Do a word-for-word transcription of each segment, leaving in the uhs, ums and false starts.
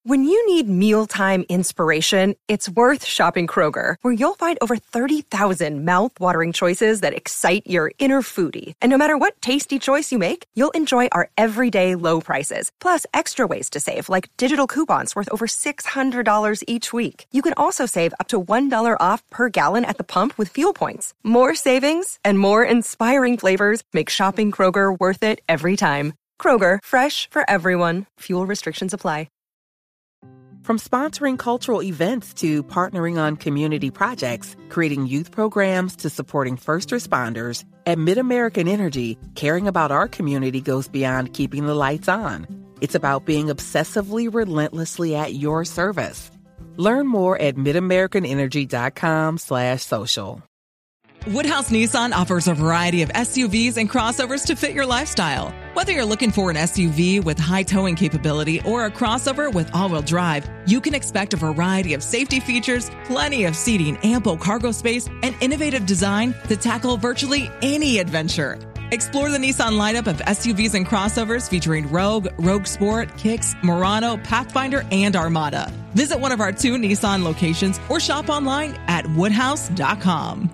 When you need mealtime inspiration, it's worth shopping Kroger, where you'll find over thirty thousand mouth-watering choices that excite your inner foodie. And no matter what tasty choice you make, you'll enjoy our everyday low prices, plus extra ways to save, like digital coupons worth over six hundred dollars each week. You can also save up to one dollar off per gallon at the pump with fuel points. More savings and more inspiring flavors make shopping Kroger worth it every time. Kroger, fresh for everyone. Fuel restrictions apply. From sponsoring cultural events to partnering on community projects, creating youth programs to supporting first responders, at MidAmerican Energy, caring about our community goes beyond keeping the lights on. It's about being obsessively relentlessly at your service. Learn more at midamericanenergy.com slash social. Woodhouse Nissan offers a variety of S U Vs and crossovers to fit your lifestyle. Whether you're looking for an S U V with high towing capability or a crossover with all-wheel drive, you can expect a variety of safety features, plenty of seating, ample cargo space, and innovative design to tackle virtually any adventure. Explore the Nissan lineup of S U Vs and crossovers featuring Rogue, Rogue Sport, Kicks, Murano, Pathfinder, and Armada. Visit one of our two Nissan locations or shop online at woodhouse dot com.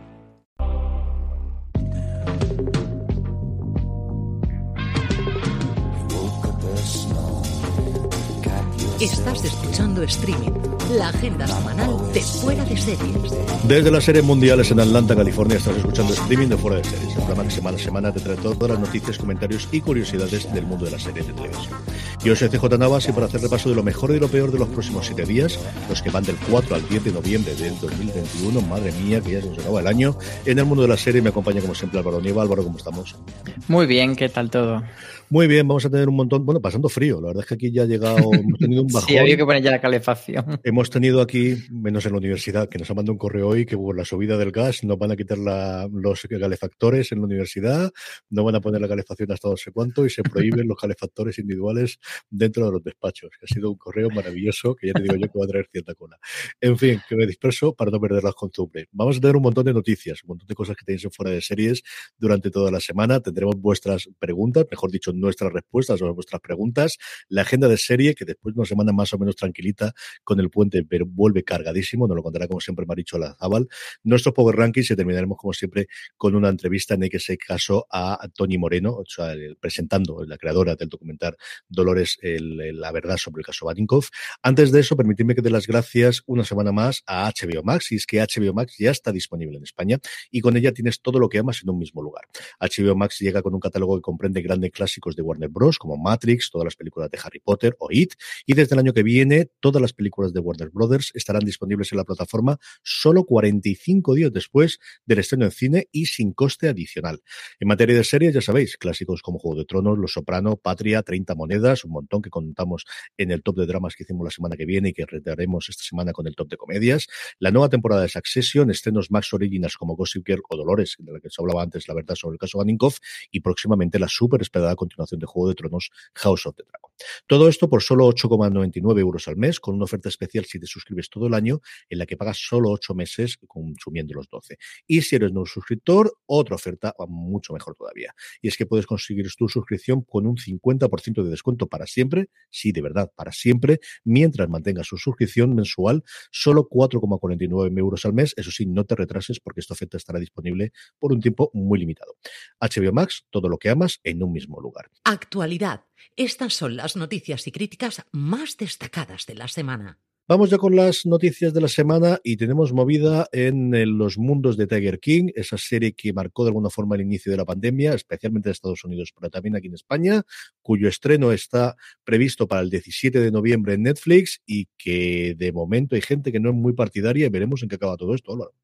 Estás escuchando Streaming, la agenda semanal de Fuera de Series. Desde las series mundiales en Atlanta, California, estás escuchando Streaming de Fuera de Series, el programa que semana a semana te trae todas las noticias, comentarios y curiosidades del mundo de las series de televisión. Yo soy C J Navas y para hacer repaso de lo mejor y de lo peor de los próximos siete días, los que van del cuatro al diez de noviembre del dos mil veintiuno, madre mía, que ya se nos acaba el año, en el mundo de la serie me acompaña como siempre Álvaro Nieva. Álvaro, ¿cómo estamos? Muy bien, ¿qué tal todo? Muy bien, vamos a tener un montón, bueno, pasando frío, la verdad es que aquí ya ha llegado, hemos tenido un bajón. Sí, había que poner ya la calefacción. Hemos tenido aquí, menos en la universidad, que nos ha mandado un correo hoy que por la subida del gas nos van a quitar la, los calefactores en la universidad, no van a poner la calefacción hasta no sé cuánto y se prohíben los calefactores individuales dentro de los despachos, que ha sido un correo maravilloso que ya te digo yo que va a traer cierta cola. En fin, que me disperso para no perder las costumbres. Vamos a tener un montón de noticias, un montón de cosas que tenéis en Fuera de Series durante toda la semana. Tendremos vuestras preguntas, mejor dicho, nuestras respuestas sobre vuestras preguntas, la agenda de serie, que después de una semana más o menos tranquilita con el puente, pero vuelve cargadísimo, nos lo contará como siempre Maricho Olazábal, nuestros Power Rankings y terminaremos como siempre con una entrevista en ese caso a Toni Moreno, o sea, el, presentando, la creadora del documental Dolores, el, el, la verdad sobre el caso Batinkoff. Antes de eso, permitidme que dé las gracias una semana más a H B O Max, y es que H B O Max ya está disponible en España y con ella tienes todo lo que amas en un mismo lugar. H B O Max llega con un catálogo que comprende grandes clásicos de Warner Bros. Como Matrix, todas las películas de Harry Potter o It, y desde el año que viene todas las películas de Warner Brothers estarán disponibles en la plataforma solo cuarenta y cinco días después del estreno en cine y sin coste adicional. En materia de series, ya sabéis, clásicos como Juego de Tronos, Los Soprano, Patria, treinta monedas, un montón que contamos en el top de dramas que hicimos la semana que viene y que retaremos esta semana con el top de comedias, la nueva temporada de Succession, estrenos Max Originals como Gossip Girl o Dolores, de la que se hablaba antes, la verdad sobre el caso Batinkoff, y próximamente la súper esperada continuación de Juego de Tronos, House of the Dragon. Todo esto por solo ocho coma noventa y nueve euros al mes, con una oferta especial si te suscribes todo el año, en la que pagas solo ocho meses consumiendo los doce. Y si eres nuevo suscriptor, otra oferta mucho mejor todavía. Y es que puedes conseguir tu suscripción con un cincuenta por ciento de descuento para siempre, sí, de verdad, para siempre, mientras mantengas su suscripción mensual, solo cuatro coma cuarenta y nueve euros al mes. Eso sí, no te retrases porque esta oferta estará disponible por un tiempo muy limitado. H B O Max, todo lo que amas en un mismo lugar. Actualidad. Estas son las noticias y críticas más destacadas de la semana. Vamos ya con las noticias de la semana y tenemos movida en, en los mundos de Tiger King, esa serie que marcó de alguna forma el inicio de la pandemia, especialmente en Estados Unidos, pero también aquí en España, cuyo estreno está previsto para el diecisiete de noviembre en Netflix y que de momento hay gente que no es muy partidaria y veremos en qué acaba todo esto, Álvaro.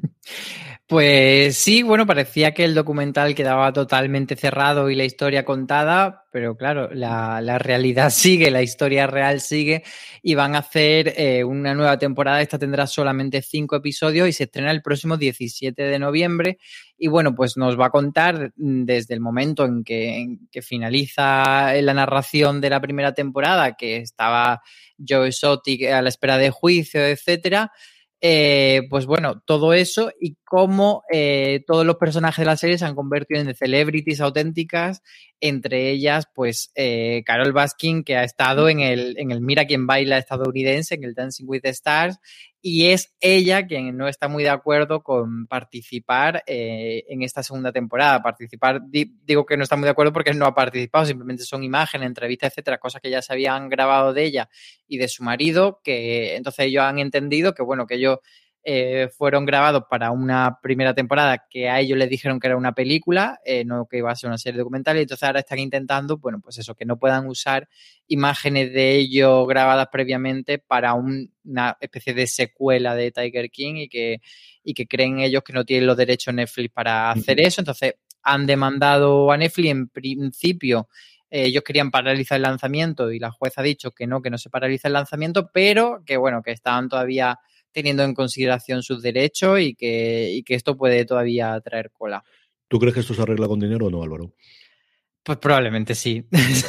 Pues sí, bueno, parecía que el documental quedaba totalmente cerrado y la historia contada, pero claro, la, la realidad sigue, la historia real sigue y van a hacer eh, una nueva temporada. Esta tendrá solamente cinco episodios y se estrena el próximo diecisiete de noviembre. Y bueno, pues nos va a contar desde el momento en que, en que finaliza la narración de la primera temporada, que estaba Joe Exotic a la espera de juicio, etcétera. Eh, pues bueno, todo eso y cómo eh, todos los personajes de la serie se han convertido en celebrities auténticas entre ellas, pues, eh, Carole Baskin, que ha estado en el, en el Mira quién baila estadounidense, en el Dancing with the Stars, y es ella quien no está muy de acuerdo con participar eh, en esta segunda temporada. Participar, di, digo que no está muy de acuerdo porque no ha participado, simplemente son imágenes, entrevistas, etcétera, cosas que ya se habían grabado de ella y de su marido, que entonces ellos han entendido que, bueno, que ellos eh, fueron grabados para una primera temporada que a ellos les dijeron que era una película, eh, no que iba a ser una serie documental, y entonces ahora están intentando, bueno, pues eso, que no puedan usar imágenes de ellos grabadas previamente para un, una especie de secuela de Tiger King y que, y que creen ellos que no tienen los derechos Netflix para hacer eso. Entonces han demandado a Netflix. En principio eh, ellos querían paralizar el lanzamiento y la jueza ha dicho que no, que no se paraliza el lanzamiento, pero que bueno, que estaban todavía teniendo en consideración sus derechos y que, y que esto puede todavía traer cola. ¿Tú crees que esto se arregla con dinero o no, Álvaro? Pues probablemente sí.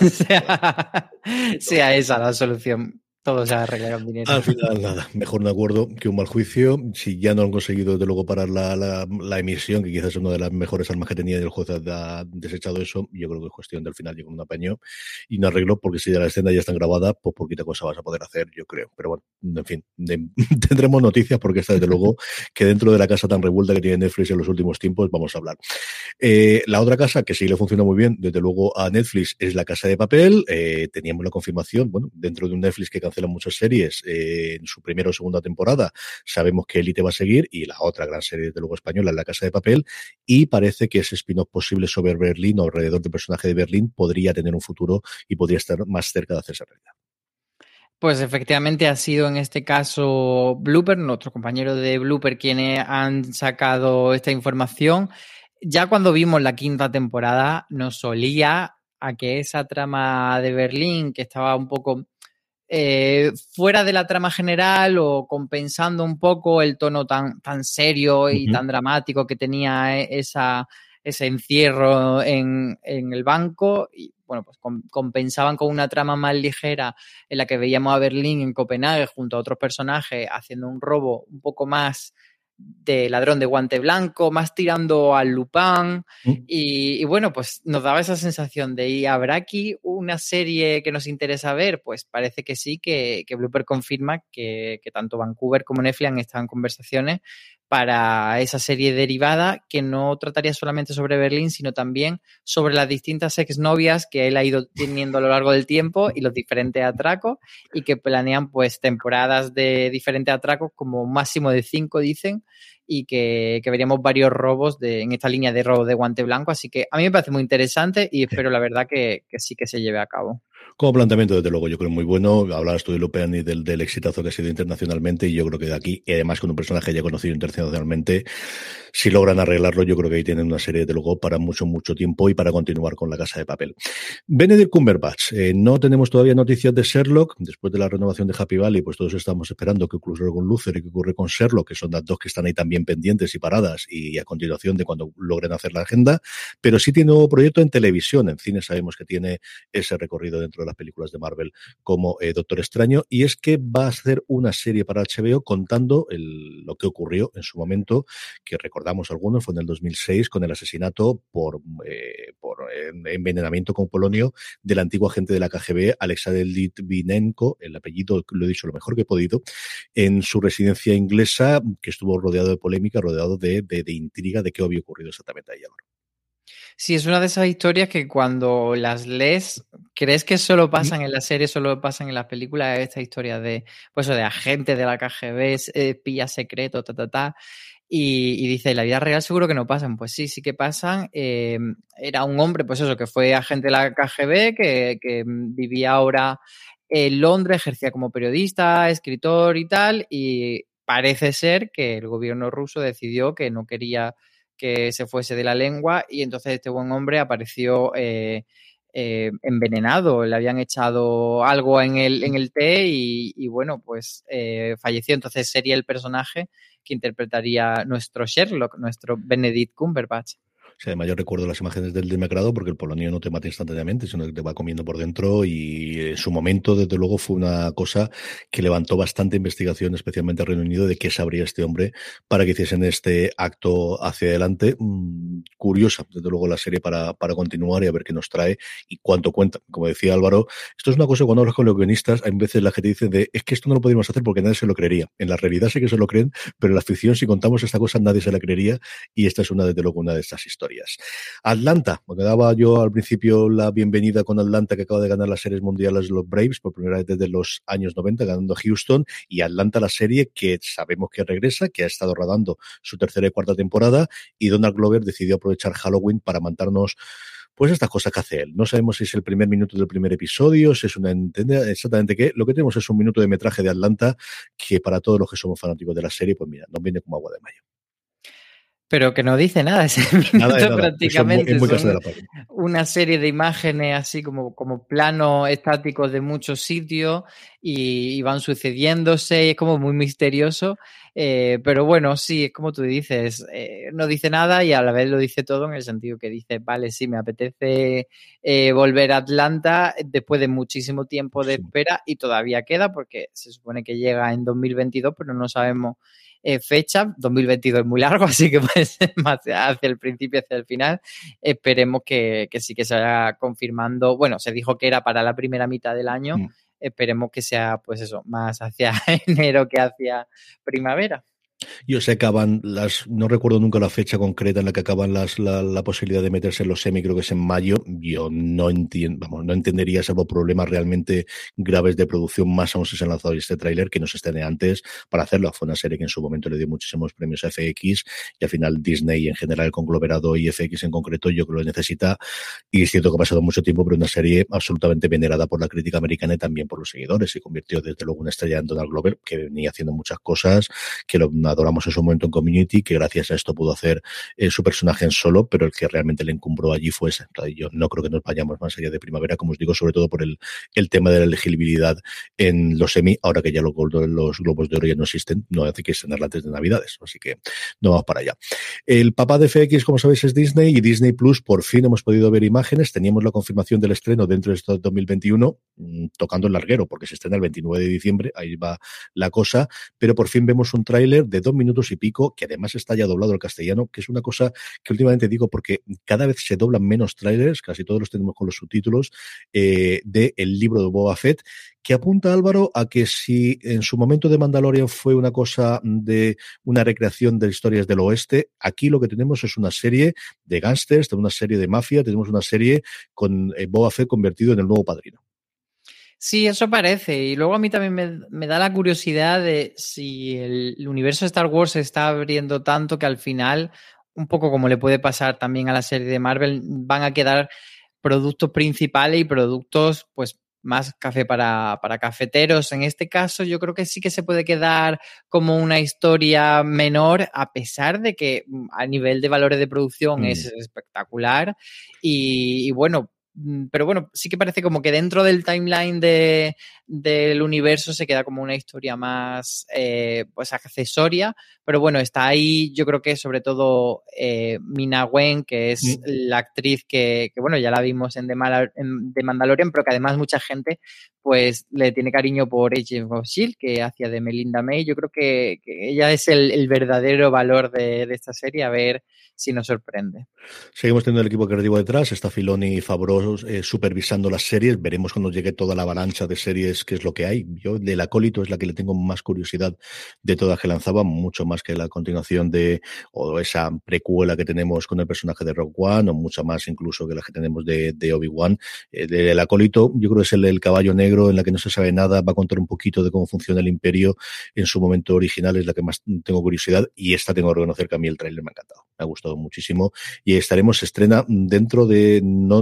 sea, sea esa la solución. Todo se arregla con dinero. Al final, nada, mejor un acuerdo que un mal juicio. Si ya no han conseguido, desde luego, parar la, la, la emisión, que quizás es una de las mejores armas que tenía, y el juez ha desechado eso, yo creo que es cuestión del final, llega un apaño y un arreglo, porque si ya la escena ya está grabada, pues poquita cosa vas a poder hacer, yo creo. Pero bueno, en fin, de, tendremos noticias, porque esta, desde luego, que dentro de la casa tan revuelta que tiene Netflix en los últimos tiempos, vamos a hablar. Eh, la otra casa que sí le funciona muy bien, desde luego, a Netflix, es La Casa de Papel. Eh, teníamos la confirmación, bueno, dentro de un Netflix que cancela muchas series, eh, en su primera o segunda temporada, sabemos que Elite va a seguir, y la otra gran serie, desde luego, española, es La Casa de Papel, y parece que ese spin-off posible sobre Berlín o alrededor del personaje de Berlín podría tener un futuro y podría estar más cerca de hacerse realidad. Pues efectivamente ha sido en este caso Blooper, nuestro compañero de Blooper, quienes han sacado esta información. Ya cuando vimos la quinta temporada nos olía a que esa trama de Berlín, que estaba un poco eh, fuera de la trama general o compensando un poco el tono tan, tan serio y uh-huh. tan dramático que tenía esa, ese encierro en, en el banco, y bueno, pues com- compensaban con una trama más ligera en la que veíamos a Berlín en Copenhague junto a otros personajes haciendo un robo un poco más de ladrón de guante blanco, más tirando al Lupin, ¿Mm? y, y bueno, pues nos daba esa sensación de, ¿y habrá aquí una serie que nos interesa ver? Pues parece que sí, que, que Blooper confirma que, que tanto Vancouver como Netflix han estado en conversaciones para esa serie derivada que no trataría solamente sobre Berlín, sino también sobre las distintas exnovias que él ha ido teniendo a lo largo del tiempo y los diferentes atracos, y que planean pues temporadas de diferentes atracos, como máximo de cinco, dicen, y que, que veríamos varios robos de, en esta línea de robo de guante blanco. Así que a mí me parece muy interesante y espero la verdad que, que sí que se lleve a cabo. Como planteamiento, desde luego, yo creo muy bueno. Hablabas tú de Lupin y del, del exitazo que ha sido internacionalmente, y yo creo que de aquí, y además con un personaje ya conocido internacionalmente, si logran arreglarlo, yo creo que ahí tienen una serie, desde luego, para mucho, mucho tiempo y para continuar con La Casa de Papel. Benedict Cumberbatch. Eh, no tenemos todavía noticias de Sherlock. Después de la renovación de Happy Valley, pues todos estamos esperando qué ocurre con Luther y qué ocurre con Sherlock, que son las dos que están ahí también pendientes y paradas, y a continuación de cuando logren hacer la agenda. Pero sí tiene un nuevo proyecto en televisión. En cine sabemos que tiene ese recorrido dentro de las películas de Marvel como eh, Doctor Extraño, y es que va a hacer una serie para H B O contando el, lo que ocurrió en su momento, que recordamos algunos, fue en el dos mil seis, con el asesinato por, eh, por eh, envenenamiento con polonio del antiguo agente de la K G B, Alexander Litvinenko, el apellido lo he dicho lo mejor que he podido, en su residencia inglesa, que estuvo rodeado de polémica, rodeado de, de, de intriga de qué había ocurrido exactamente ahí ahora. Sí, es una de esas historias que cuando las lees, crees que solo pasan en la serie, solo pasan en las películas. Esta historia de, pues, de agente de la K G B, espía secreto, ta, ta, ta. Y, y dice, la vida real seguro que no pasan. Pues sí, sí que pasan. Eh, era un hombre, pues eso, que fue agente de la K G B, que, que vivía ahora en Londres, ejercía como periodista, escritor y tal, y parece ser que el gobierno ruso decidió que no quería que se fuese de la lengua, y entonces este buen hombre apareció eh, eh, envenenado, le habían echado algo en el, en el té y, y bueno, pues eh, falleció. Entonces sería el personaje que interpretaría nuestro Sherlock, nuestro Benedict Cumberbatch. Sí, además yo recuerdo las imágenes del demacrado porque el polonio no te mata instantáneamente, sino que te va comiendo por dentro y en su momento, desde luego, fue una cosa que levantó bastante investigación, especialmente en Reino Unido, de qué sabría este hombre para que hiciesen este acto hacia adelante. Mm, curiosa, desde luego, la serie para, para continuar y a ver qué nos trae y cuánto cuenta. Como decía Álvaro, esto es una cosa cuando hablas con los guionistas, hay veces la gente dice de, es que esto no lo podríamos hacer porque nadie se lo creería. En la realidad sí que se lo creen, pero en la ficción, si contamos esta cosa, nadie se la creería y esta es una, desde luego, una de estas historias. Atlanta, me daba yo al principio la bienvenida con Atlanta, que acaba de ganar las series mundiales los Braves por primera vez desde los años noventa, ganando Houston, y Atlanta, la serie que sabemos que regresa, que ha estado rodando su tercera y cuarta temporada, y Donald Glover decidió aprovechar Halloween para mandarnos pues estas cosas que hace él. No sabemos si es el primer minuto del primer episodio, si es una exactamente qué. Lo que tenemos es un minuto de metraje de Atlanta que para todos los que somos fanáticos de la serie, pues mira, nos viene como agua de mayo. Pero que no dice nada ese minuto nada, nada. prácticamente. Es muy, es muy Son una serie de imágenes así como, como planos estáticos de muchos sitios y, y van sucediéndose, y es como muy misterioso. Eh, pero bueno, sí, es como tú dices, eh, no dice nada y a la vez lo dice todo en el sentido que dice, vale, sí, me apetece eh, volver a Atlanta después de muchísimo tiempo de sí. espera y todavía queda porque se supone que llega en dos mil veintidós, pero no sabemos Eh, fecha, dos mil veintidós es muy largo, así que puede ser más hacia el principio, hacia el final. Esperemos que, que sí que se vaya confirmando. Bueno, se dijo que era para la primera mitad del año. Mm. Esperemos que sea, pues eso, más hacia enero que hacia primavera. Yo sé que acaban las, no recuerdo nunca la fecha concreta en la que acaban las, la, la posibilidad de meterse en los semi, creo que es en mayo. Yo no entiendo, vamos, no entendería salvo problemas realmente graves de producción, más aún si se han lanzado este tráiler que no se estén antes para hacerlo. Fue una serie que en su momento le dio muchísimos premios a F X y al final Disney en general, el conglomerado y F X en concreto, yo creo que lo necesita y es cierto que ha pasado mucho tiempo, pero una serie absolutamente venerada por la crítica americana y también por los seguidores. Se convirtió desde luego en una estrella en Donald Glover, que venía haciendo muchas cosas, que lo adoramos en su momento en Community, que gracias a esto pudo hacer eh, su personaje en Solo, pero el que realmente le encumbró allí fue ese. Entonces, yo no creo que nos vayamos más allá de primavera, como os digo, sobre todo por el, el tema de la elegibilidad en los Emmy, ahora que ya los, los Globos de Oro ya no existen, no hace que estrenarla antes de Navidades, así que no vamos para allá. El papá de F X, como sabéis, es Disney, y Disney Plus por fin hemos podido ver imágenes, teníamos la confirmación del estreno dentro de este dos mil veintiuno, mmm, tocando el larguero, porque se estrena el veintinueve de diciembre, ahí va la cosa, pero por fin vemos un tráiler de dos minutos y pico, que además está ya doblado al castellano, que es una cosa que últimamente digo porque cada vez se doblan menos trailers, casi todos los tenemos con los subtítulos, eh, de el libro de Boba Fett, que apunta, Álvaro, a que si en su momento de Mandalorian fue una cosa de una recreación de historias del oeste, aquí lo que tenemos es una serie de gángsters, tenemos una serie de mafia, tenemos una serie con eh, Boba Fett convertido en el nuevo padrino. Sí, eso parece. Y luego a mí también me, me da la curiosidad de si el, el universo de Star Wars se está abriendo tanto que al final, un poco como le puede pasar también a la serie de Marvel, van a quedar productos principales y productos pues más café para, para cafeteros. En este caso yo creo que sí que se puede quedar como una historia menor, a pesar de que a nivel de valores de producción mm. es espectacular. Y, y bueno, pero bueno, sí que parece como que dentro del timeline de, del universo se queda como una historia más eh, pues accesoria, pero bueno, está ahí yo creo que sobre todo eh, Mina Wen, que es mm. la actriz que, que bueno, ya la vimos en The, Mal- en The Mandalorian, pero que además mucha gente pues le tiene cariño por Agents of S H I E L D, que hacía de Melinda May. Yo creo que, que ella es el, el verdadero valor de, de esta serie, a ver si nos sorprende. Seguimos teniendo el equipo creativo detrás, está Filoni y Favreau eh, supervisando las series, veremos cuando llegue toda la avalancha de series qué es lo que hay. Yo del Acólito es la que le tengo más curiosidad de todas que lanzaba, mucho más que la continuación de, o esa precuela que tenemos con el personaje de Rogue One, o mucha más incluso que la que tenemos de, de Obi-Wan. Eh, del Acólito yo creo que es el, el caballo negro en la que no se sabe nada, va a contar un poquito de cómo funciona el Imperio en su momento original, es la que más tengo curiosidad, y esta tengo que reconocer que a mí el tráiler me ha encantado, me ha gustado muchísimo, y estaremos, se estrena dentro de no demasiado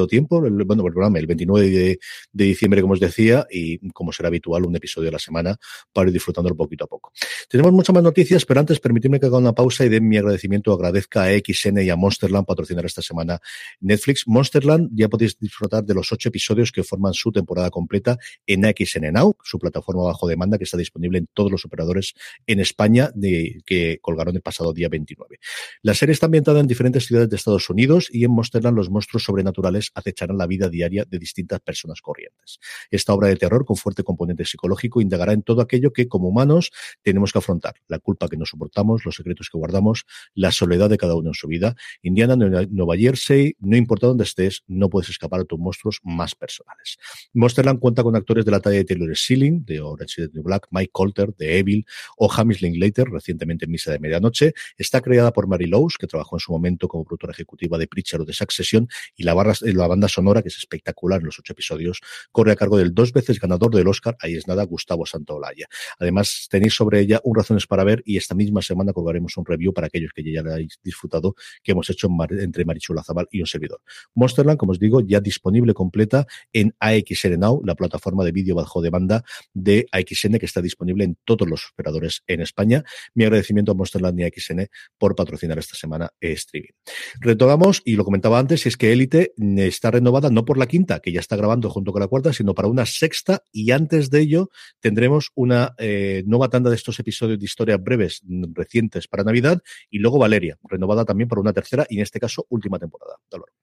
demasiado tiempo. El, bueno, el programa el veintinueve de, de diciembre, como os decía, y como será habitual, un episodio a la semana para ir disfrutándolo poquito a poco. Tenemos muchas más noticias, pero antes permitidme que haga una pausa y den mi agradecimiento. Agradezca a X N y a Monsterland patrocinar esta semana Netflix. Monsterland, ya podéis disfrutar de los ocho episodios que forman su temporada completa en X N Now, su plataforma bajo demanda que está disponible en todos los operadores en España, de, que colgaron el pasado día veintinueve. La serie está ambientada en diferentes ciudades de Estados Unidos y en Monsterland los monstruos sobrenaturales acecharán la vida diaria de distintas personas corrientes. Esta obra de terror con fuerte componente psicológico indagará en todo aquello que como humanos tenemos que afrontar, la culpa que no soportamos, los secretos que guardamos, la soledad de cada uno en su vida. Indiana, Nueva Jersey, no importa dónde estés, no puedes escapar a tus monstruos más personales. Monsterland cuenta con actores de la talla de Taylor Schilling, de Orange is the New Black, Mike Colter, de Evil, o Hamish Linklater, recientemente en Misa de Medianoche. Está creada por Mary Lowes, que trabajó en su momento como productora ejecutiva de Preacher o de Succession, y la, barra, la banda sonora, que es espectacular en los ocho episodios, corre a cargo del dos veces ganador del Oscar, ahí es nada, Gustavo Santaolalla. Además, tenéis sobre ella un Razones para Ver, y esta misma semana colgaremos un review para aquellos que ya la hayáis disfrutado, que hemos hecho entre Marichu Lazabal y un servidor. Monsterland, como os digo, ya disponible completa en A X N Now, la plataforma de vídeo bajo demanda de A X N, que está disponible en todos los operadores en España. Mi agradecimiento a Monsterland y A X N por patrocinar esta semana streaming. Retomamos, y lo comentaba antes, es que Élite está renovada no por la quinta, que ya está grabando junto con la cuarta, sino para una sexta, y antes de ello tendremos una eh, nueva tanda de estos episodios de historias breves recientes para Navidad, y luego Valeria, renovada también para una tercera y en este caso última temporada. Dolor.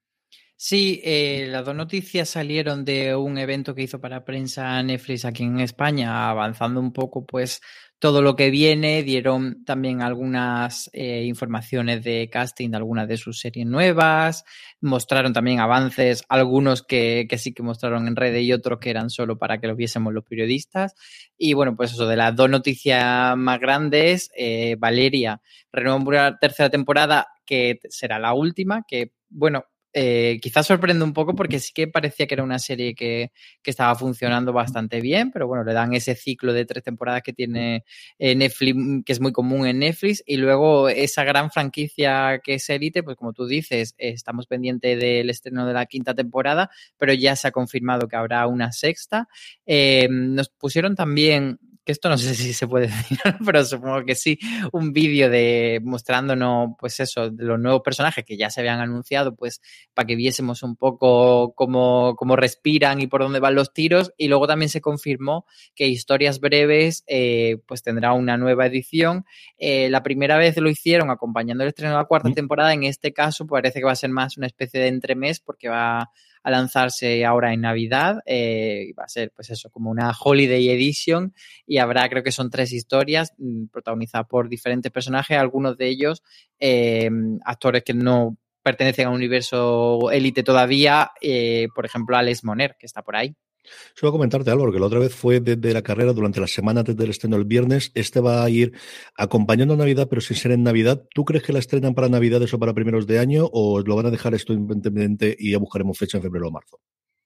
Sí, eh, las dos noticias salieron de un evento que hizo para prensa Netflix aquí en España, avanzando un poco pues todo lo que viene. Dieron también algunas eh, informaciones de casting de algunas de sus series nuevas, mostraron también avances, algunos que, que sí que mostraron en redes y otros que eran solo para que los viésemos los periodistas. Y bueno, pues eso, de las dos noticias más grandes, eh, Valeria renueva una tercera temporada que será la última, que bueno, Eh, quizás sorprende un poco porque sí que parecía que era una serie que, que estaba funcionando bastante bien, pero bueno, le dan ese ciclo de tres temporadas que tiene eh, Netflix, que es muy común en Netflix, y luego esa gran franquicia que es Élite, pues como tú dices, eh, estamos pendientes del estreno de la quinta temporada, pero ya se ha confirmado que habrá una sexta. Eh, nos pusieron también, que esto no sé si se puede decir, pero supongo que sí, un vídeo de mostrándonos, pues eso, de los nuevos personajes que ya se habían anunciado, pues para que viésemos un poco cómo, cómo respiran y por dónde van los tiros. Y luego también se confirmó que Historias Breves eh, pues tendrá una nueva edición. Eh, la primera vez lo hicieron acompañando el estreno de la cuarta temporada. En este caso parece que va a ser más una especie de entremés, porque va a lanzarse ahora en Navidad, eh, va a ser pues eso, como una Holiday Edition, y habrá, creo que son tres historias protagonizadas por diferentes personajes, algunos de ellos eh, actores que no pertenecen a un universo Élite todavía, eh, por ejemplo Alex Moner, que está por ahí. Solo comentarte algo, porque la otra vez fue desde la carrera durante la semana antes del estreno el viernes. Este va a ir acompañando a Navidad, pero sin ser en Navidad. ¿Tú crees que la estrenan para Navidades o para primeros de año, o lo van a dejar esto independiente y ya buscaremos fecha en febrero o marzo?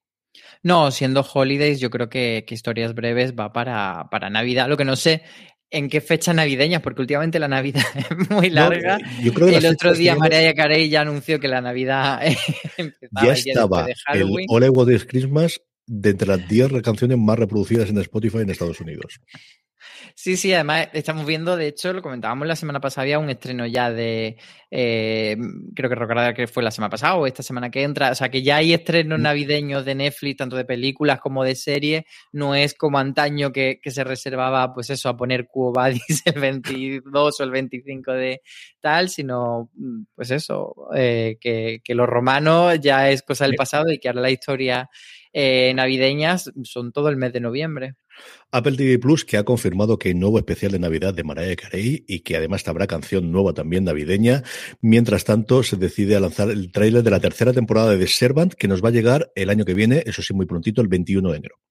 No, siendo Holidays, yo creo que, que Historias Breves va para, para Navidad. Lo que no sé en qué fecha navideña, porque últimamente la Navidad es muy larga. No, yo creo que el otro día tenemos... Mariah Carey ya anunció que la Navidad empezaba ya el día estaba de Halloween. El All I Want is Christmas de entre las diez canciones más reproducidas en Spotify en Estados Unidos. Sí, sí, además estamos viendo, de hecho, lo comentábamos la semana pasada, había un estreno ya de, eh, creo que recordar que fue la semana pasada o esta semana que entra, o sea que ya hay estrenos navideños de Netflix, tanto de películas como de series. No es como antaño que, que se reservaba, pues eso, a poner Quo Vadis el veintidós o el veinticinco de tal, sino, pues eso, eh, que, que los romanos ya es cosa del pasado y que ahora la historia eh, navideñas son todo el mes de noviembre. Apple T V Plus, que ha confirmado que hay nuevo especial de Navidad de Mariah Carey y que además habrá canción nueva también navideña. Mientras tanto, se decide a lanzar el tráiler de la tercera temporada de The Servant, que nos va a llegar el año que viene, eso sí, muy prontito, el veintiuno de enero.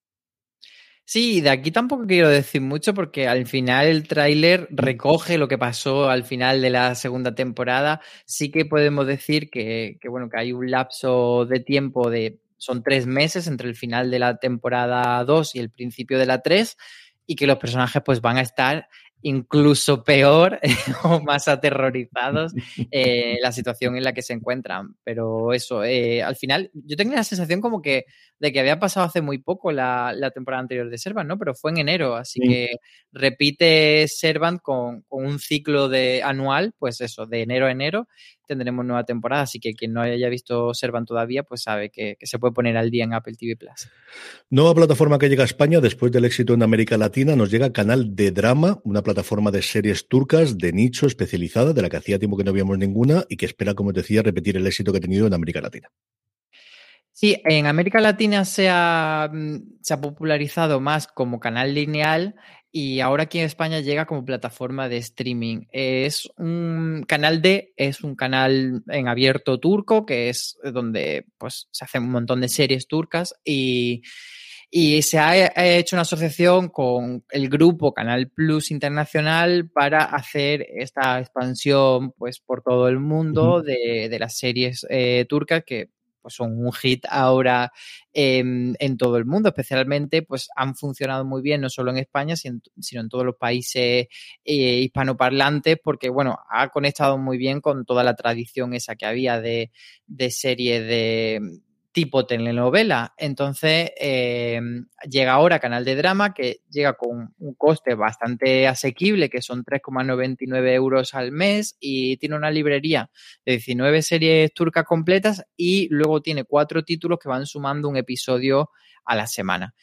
Sí, de aquí tampoco quiero decir mucho porque al final el tráiler recoge lo que pasó al final de la segunda temporada. Sí que podemos decir que, que, bueno, que hay un lapso de tiempo de... Son tres meses entre el final de la temporada dos y el principio de la tres, y que los personajes pues van a estar incluso peor o más aterrorizados eh, la situación en la que se encuentran. Pero eso, eh, al final, yo tengo la sensación como que de que había pasado hace muy poco la, la temporada anterior de Servant, ¿no? Pero fue en enero, así sí. que repite Servant con, con un ciclo de anual, pues eso, de enero a enero tendremos nueva temporada, así que quien no haya visto Servant todavía, pues sabe que, que se puede poner al día en Apple T V Plus. Nueva plataforma que llega a España después del éxito en América Latina, nos llega Canal de Drama, una plataforma de series turcas de nicho especializada, de la que hacía tiempo que no habíamos ninguna y que espera, como te decía, repetir el éxito que ha tenido en América Latina. Sí, en América Latina se ha, se ha popularizado más como canal lineal y ahora aquí en España llega como plataforma de streaming. Es un canal D, es un canal en abierto turco, que es donde pues, se hacen un montón de series turcas y, y se ha hecho una asociación con el grupo Canal Plus Internacional para hacer esta expansión pues, por todo el mundo uh-huh. de, de las series eh, turcas que pues son un hit ahora eh, en todo el mundo, especialmente pues han funcionado muy bien no solo en España, sino, sino en todos los países eh, hispanoparlantes, porque bueno, ha conectado muy bien con toda la tradición esa que había de, de serie de tipo telenovela. Entonces eh, llega ahora Canal de Drama, que llega con un coste bastante asequible, que son tres coma noventa y nueve euros al mes, y tiene una librería de diecinueve series turcas completas y luego tiene cuatro títulos que van sumando un episodio a la semana.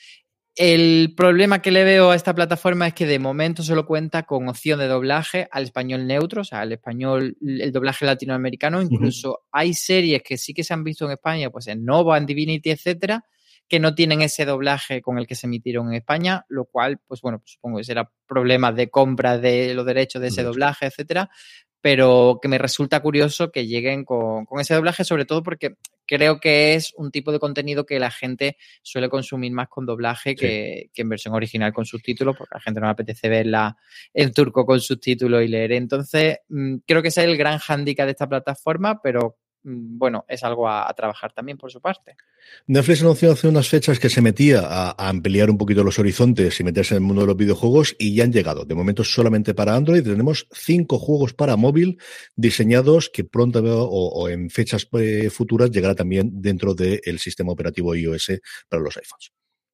El problema que le veo a esta plataforma es que de momento solo cuenta con opción de doblaje al español neutro, o sea, al español, el doblaje latinoamericano. Incluso uh-huh. hay series que sí que se han visto en España, pues en Nova, en Divinity, etcétera, que no tienen ese doblaje con el que se emitieron en España, lo cual, pues bueno, pues supongo que será problemas de compra de los derechos de ese uh-huh. doblaje, etcétera. Pero que me resulta curioso que lleguen con, con ese doblaje, sobre todo porque creo que es un tipo de contenido que la gente suele consumir más con doblaje sí. que, que en versión original con subtítulos, porque a la gente no le apetece verla en turco con subtítulos y leer. Entonces, mmm, creo que ese es el gran hándicap de esta plataforma, pero mmm, bueno, es algo a, a trabajar también por su parte. Netflix anunció hace unas fechas que se metía a, a ampliar un poquito los horizontes y meterse en el mundo de los videojuegos y ya han llegado. De momento solamente para Android tenemos cinco juegos para móvil diseñados que pronto o, o en fechas eh, futuras llegará también dentro del sistema operativo iOS para los iPhones.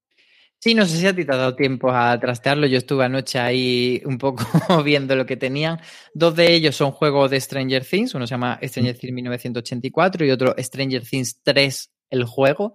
Sí, no sé si a ti te ha dado tiempo a trastearlo. Yo estuve anoche ahí un poco viendo lo que tenían. Dos de ellos son juegos de Stranger Things. Uno se llama Stranger Things mil novecientos ochenta y cuatro y otro Stranger Things tres, el juego.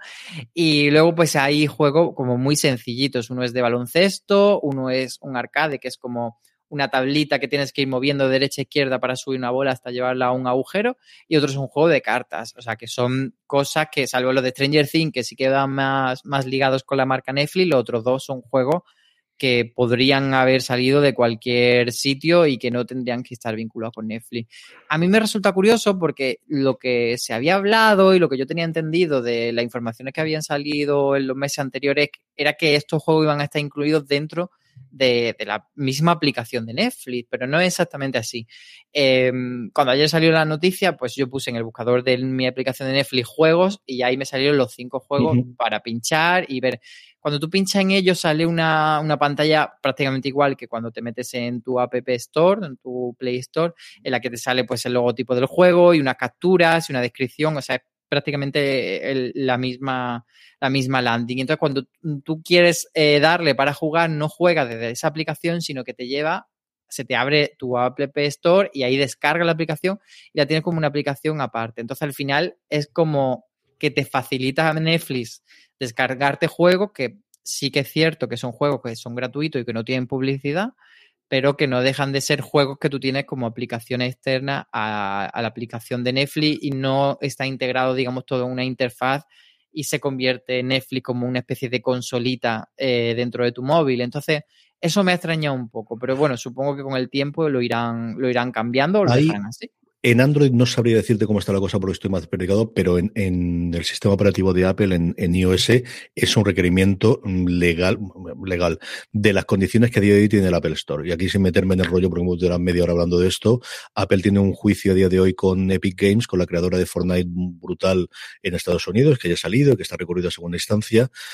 Y luego pues hay juegos como muy sencillitos. Uno es de baloncesto, uno es un arcade que es como una tablita que tienes que ir moviendo de derecha a izquierda para subir una bola hasta llevarla a un agujero, y otro es un juego de cartas. O sea, que son cosas que, salvo los de Stranger Things, que sí quedan más, más ligados con la marca Netflix, los otros dos son juegos que podrían haber salido de cualquier sitio y que no tendrían que estar vinculados con Netflix. A mí me resulta curioso porque lo que se había hablado y lo que yo tenía entendido de las informaciones que habían salido en los meses anteriores era que estos juegos iban a estar incluidos dentro De, de la misma aplicación de Netflix, pero no es exactamente así. Eh, cuando ayer salió la noticia, pues yo puse en el buscador de mi aplicación de Netflix juegos y ahí me salieron los cinco juegos uh-huh. para pinchar y ver. Cuando tú pinchas en ellos sale una, una pantalla prácticamente igual que cuando te metes en tu App Store, en tu Play Store, en la que te sale pues el logotipo del juego y unas capturas y una descripción, o sea, es prácticamente el, la misma la misma landing. Entonces, cuando tú quieres eh, darle para jugar, no juegas desde esa aplicación, sino que te lleva, se te abre tu App Store y ahí descarga la aplicación y la tienes como una aplicación aparte. Entonces, al final, es como que te facilita a Netflix descargarte juegos que sí que es cierto que son juegos que son gratuitos y que no tienen publicidad, pero que no dejan de ser juegos que tú tienes como aplicación externa a, a la aplicación de Netflix y no está integrado, digamos, todo en una interfaz y se convierte Netflix como una especie de consolita eh, dentro de tu móvil. Entonces, eso me ha extrañado un poco, pero bueno, supongo que con el tiempo lo irán, lo irán cambiando o lo dejarán así. En Android no sabría decirte cómo está la cosa porque estoy más perdido, pero en, en el sistema operativo de Apple, en, en iOS, es un requerimiento legal legal de las condiciones que a día de hoy tiene el Apple Store. Y aquí sin meterme en el rollo, porque hemos durado media hora hablando de esto, Apple tiene un juicio a día de hoy con Epic Games, con la creadora de Fortnite brutal en Estados Unidos, que ya ha salido, que está recurrido a segunda instancia.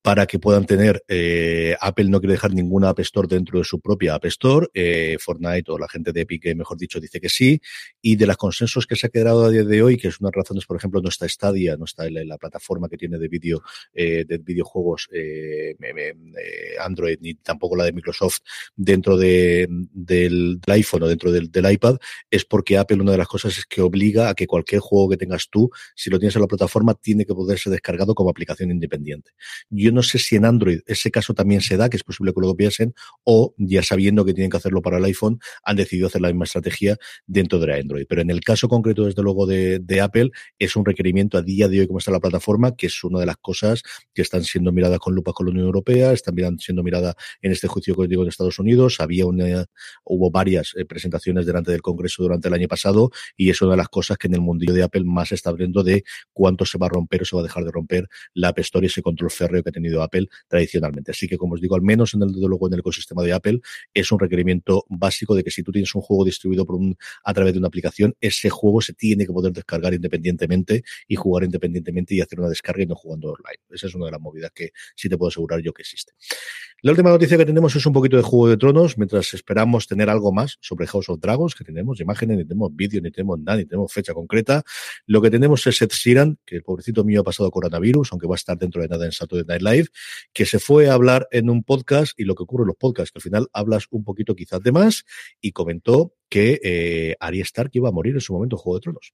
para que puedan tener, eh, Apple no quiere dejar ninguna App Store dentro de su propia App Store, eh, Fortnite o la gente de Epic, mejor dicho, dice que sí, y de los consensos que se ha quedado a día de hoy, que es una de las razones, por ejemplo, no está Stadia, no está la, la plataforma que tiene de vídeo, eh, de videojuegos eh, eh, Android, ni tampoco la de Microsoft dentro de, del, del iPhone o dentro del, del iPad, es porque Apple, una de las cosas es que obliga a que cualquier juego que tengas tú, si lo tienes en la plataforma, tiene que poder ser descargado como aplicación independiente. Yo no sé si en Android ese caso también se da, que es posible que lo piensen, o ya sabiendo que tienen que hacerlo para el iPhone, han decidido hacer la misma estrategia dentro de Android. Pero en el caso concreto, desde luego, de, de Apple, es un requerimiento a día de hoy como está la plataforma, que es una de las cosas que están siendo miradas con lupa con la Unión Europea, están siendo mirada en este juicio que digo en Estados Unidos. Había una, hubo varias eh, presentaciones delante del Congreso durante el año pasado, y es una de las cosas que en el mundillo de Apple más se está abriendo de cuánto se va a romper o se va a dejar de romper la App Store y ese control férreo que ha tenido Apple tradicionalmente. Así que, como os digo, al menos en el, desde luego en el ecosistema de Apple, es un requerimiento básico de que si tú tienes un juego distribuido por un, a través de una aplicación, ese juego se tiene que poder descargar independientemente y jugar independientemente y hacer una descarga y no jugando online. Esa es una de las movidas que sí te puedo asegurar yo que existe. La última noticia que tenemos es un poquito de Juego de Tronos, mientras esperamos tener algo más sobre House of Dragons, que tenemos imágenes, ni tenemos vídeo, ni tenemos nada, ni tenemos fecha concreta. Lo que tenemos es Ed Sheeran, que el pobrecito mío ha pasado coronavirus, aunque va a estar dentro de nada en Saturday Night Live, que se fue a hablar en un podcast, y lo que ocurre en los podcasts, que al final hablas un poquito quizás de más, y comentó que eh, Arya Stark iba a morir en su momento en Juego de Tronos.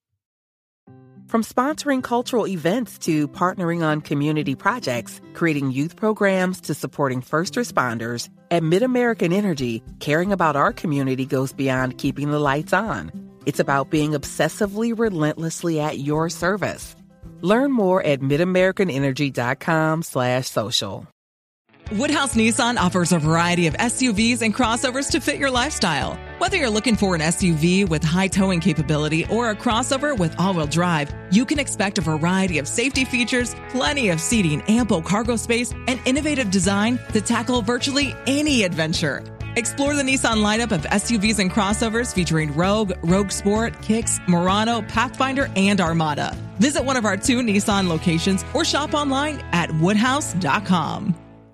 From sponsoring cultural events to partnering on community projects, creating youth programs to supporting first responders, at MidAmerican Energy, caring about our community goes beyond keeping the lights on. It's about being obsessively relentlessly at your service. Learn more at midamericanenergy.com slash social. Woodhouse Nissan offers a variety of S U Vs and crossovers to fit your lifestyle. Whether you're looking for an S U V with high towing capability or a crossover with all-wheel drive, you can expect a variety of safety features, plenty of seating, ample cargo space, and innovative design to tackle virtually any adventure. Explore the Nissan lineup of S U Vs and crossovers featuring Rogue, Rogue Sport, Kicks, Murano, Pathfinder, and Armada. Visit one of our two Nissan locations or shop online at woodhouse dot com.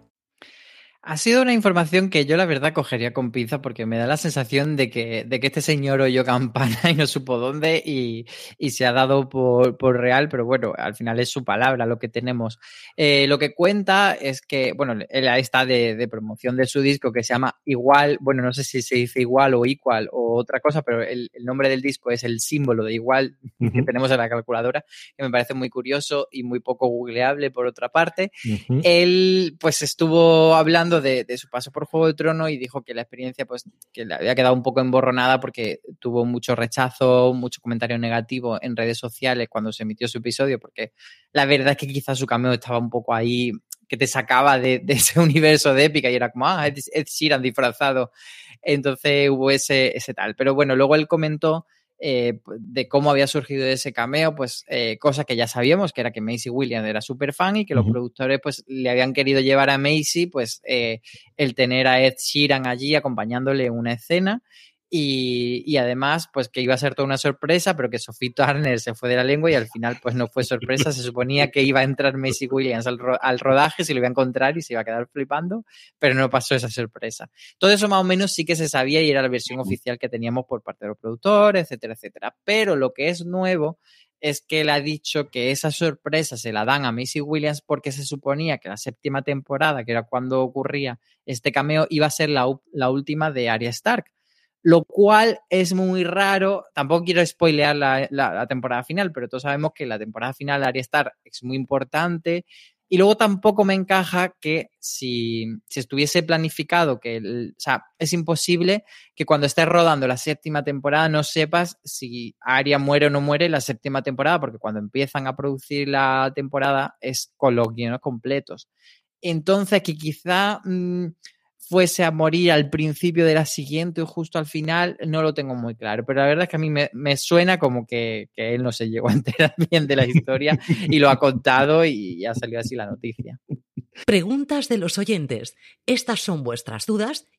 Ha sido una información que yo la verdad cogería con pinza porque me da la sensación de que, de que este señor oyó campana y no supo dónde y, y se ha dado por, por real, pero bueno, al final es su palabra lo que tenemos. Eh, lo que cuenta es que, bueno, él está de, de promoción de su disco que se llama Igual, bueno, no sé si se dice Igual o Equal o otra cosa, pero el, el nombre del disco es el símbolo de igual uh-huh. que tenemos en la calculadora, que me parece muy curioso y muy poco googleable por otra parte. Uh-huh. Él pues estuvo hablando De, de su paso por Juego de Tronos y dijo que la experiencia pues que le había quedado un poco emborronada porque tuvo mucho rechazo, mucho comentario negativo en redes sociales cuando se emitió su episodio, porque la verdad es que quizás su cameo estaba un poco ahí que te sacaba de, de ese universo de épica y era como, ah, Ed, Ed Sheeran disfrazado. Entonces hubo ese, ese tal. Pero bueno, luego él comentó Eh, de cómo había surgido ese cameo, pues eh, cosa que ya sabíamos, que era que Maisie Williams era súper fan y que los uh-huh. productores pues le habían querido llevar a Maisie pues eh, el tener a Ed Sheeran allí acompañándole en una escena y, y además pues que iba a ser toda una sorpresa, pero que Sophie Turner se fue de la lengua y al final pues no fue sorpresa, se suponía que iba a entrar Maisie Williams al, ro- al rodaje, se lo iba a encontrar y se iba a quedar flipando, pero no pasó esa sorpresa. Todo eso más o menos sí que se sabía y era la versión oficial que teníamos por parte de los productores, etcétera, etcétera. Pero lo que es nuevo es que él ha dicho que esa sorpresa se la dan a Maisie Williams porque se suponía que la séptima temporada, que era cuando ocurría este cameo, iba a ser la, la última de Arya Stark. Lo cual es muy raro. Tampoco quiero spoilear la, la, la temporada final, pero todos sabemos que la temporada final de Arya Stark es muy importante. Y luego tampoco me encaja que si, si estuviese planificado, que el, o sea, es imposible que cuando estés rodando la séptima temporada no sepas si Arya muere o no muere en la séptima temporada, porque cuando empiezan a producir la temporada es con los guiones completos. Entonces, que quizá mmm, fuese a morir al principio de la siguiente o justo al final, no lo tengo muy claro. Pero la verdad es que a mí me, me suena como que, que él no se llegó a enterar bien de la historia y lo ha contado y ya salió así la noticia. Preguntas de los oyentes. Estas son vuestras dudas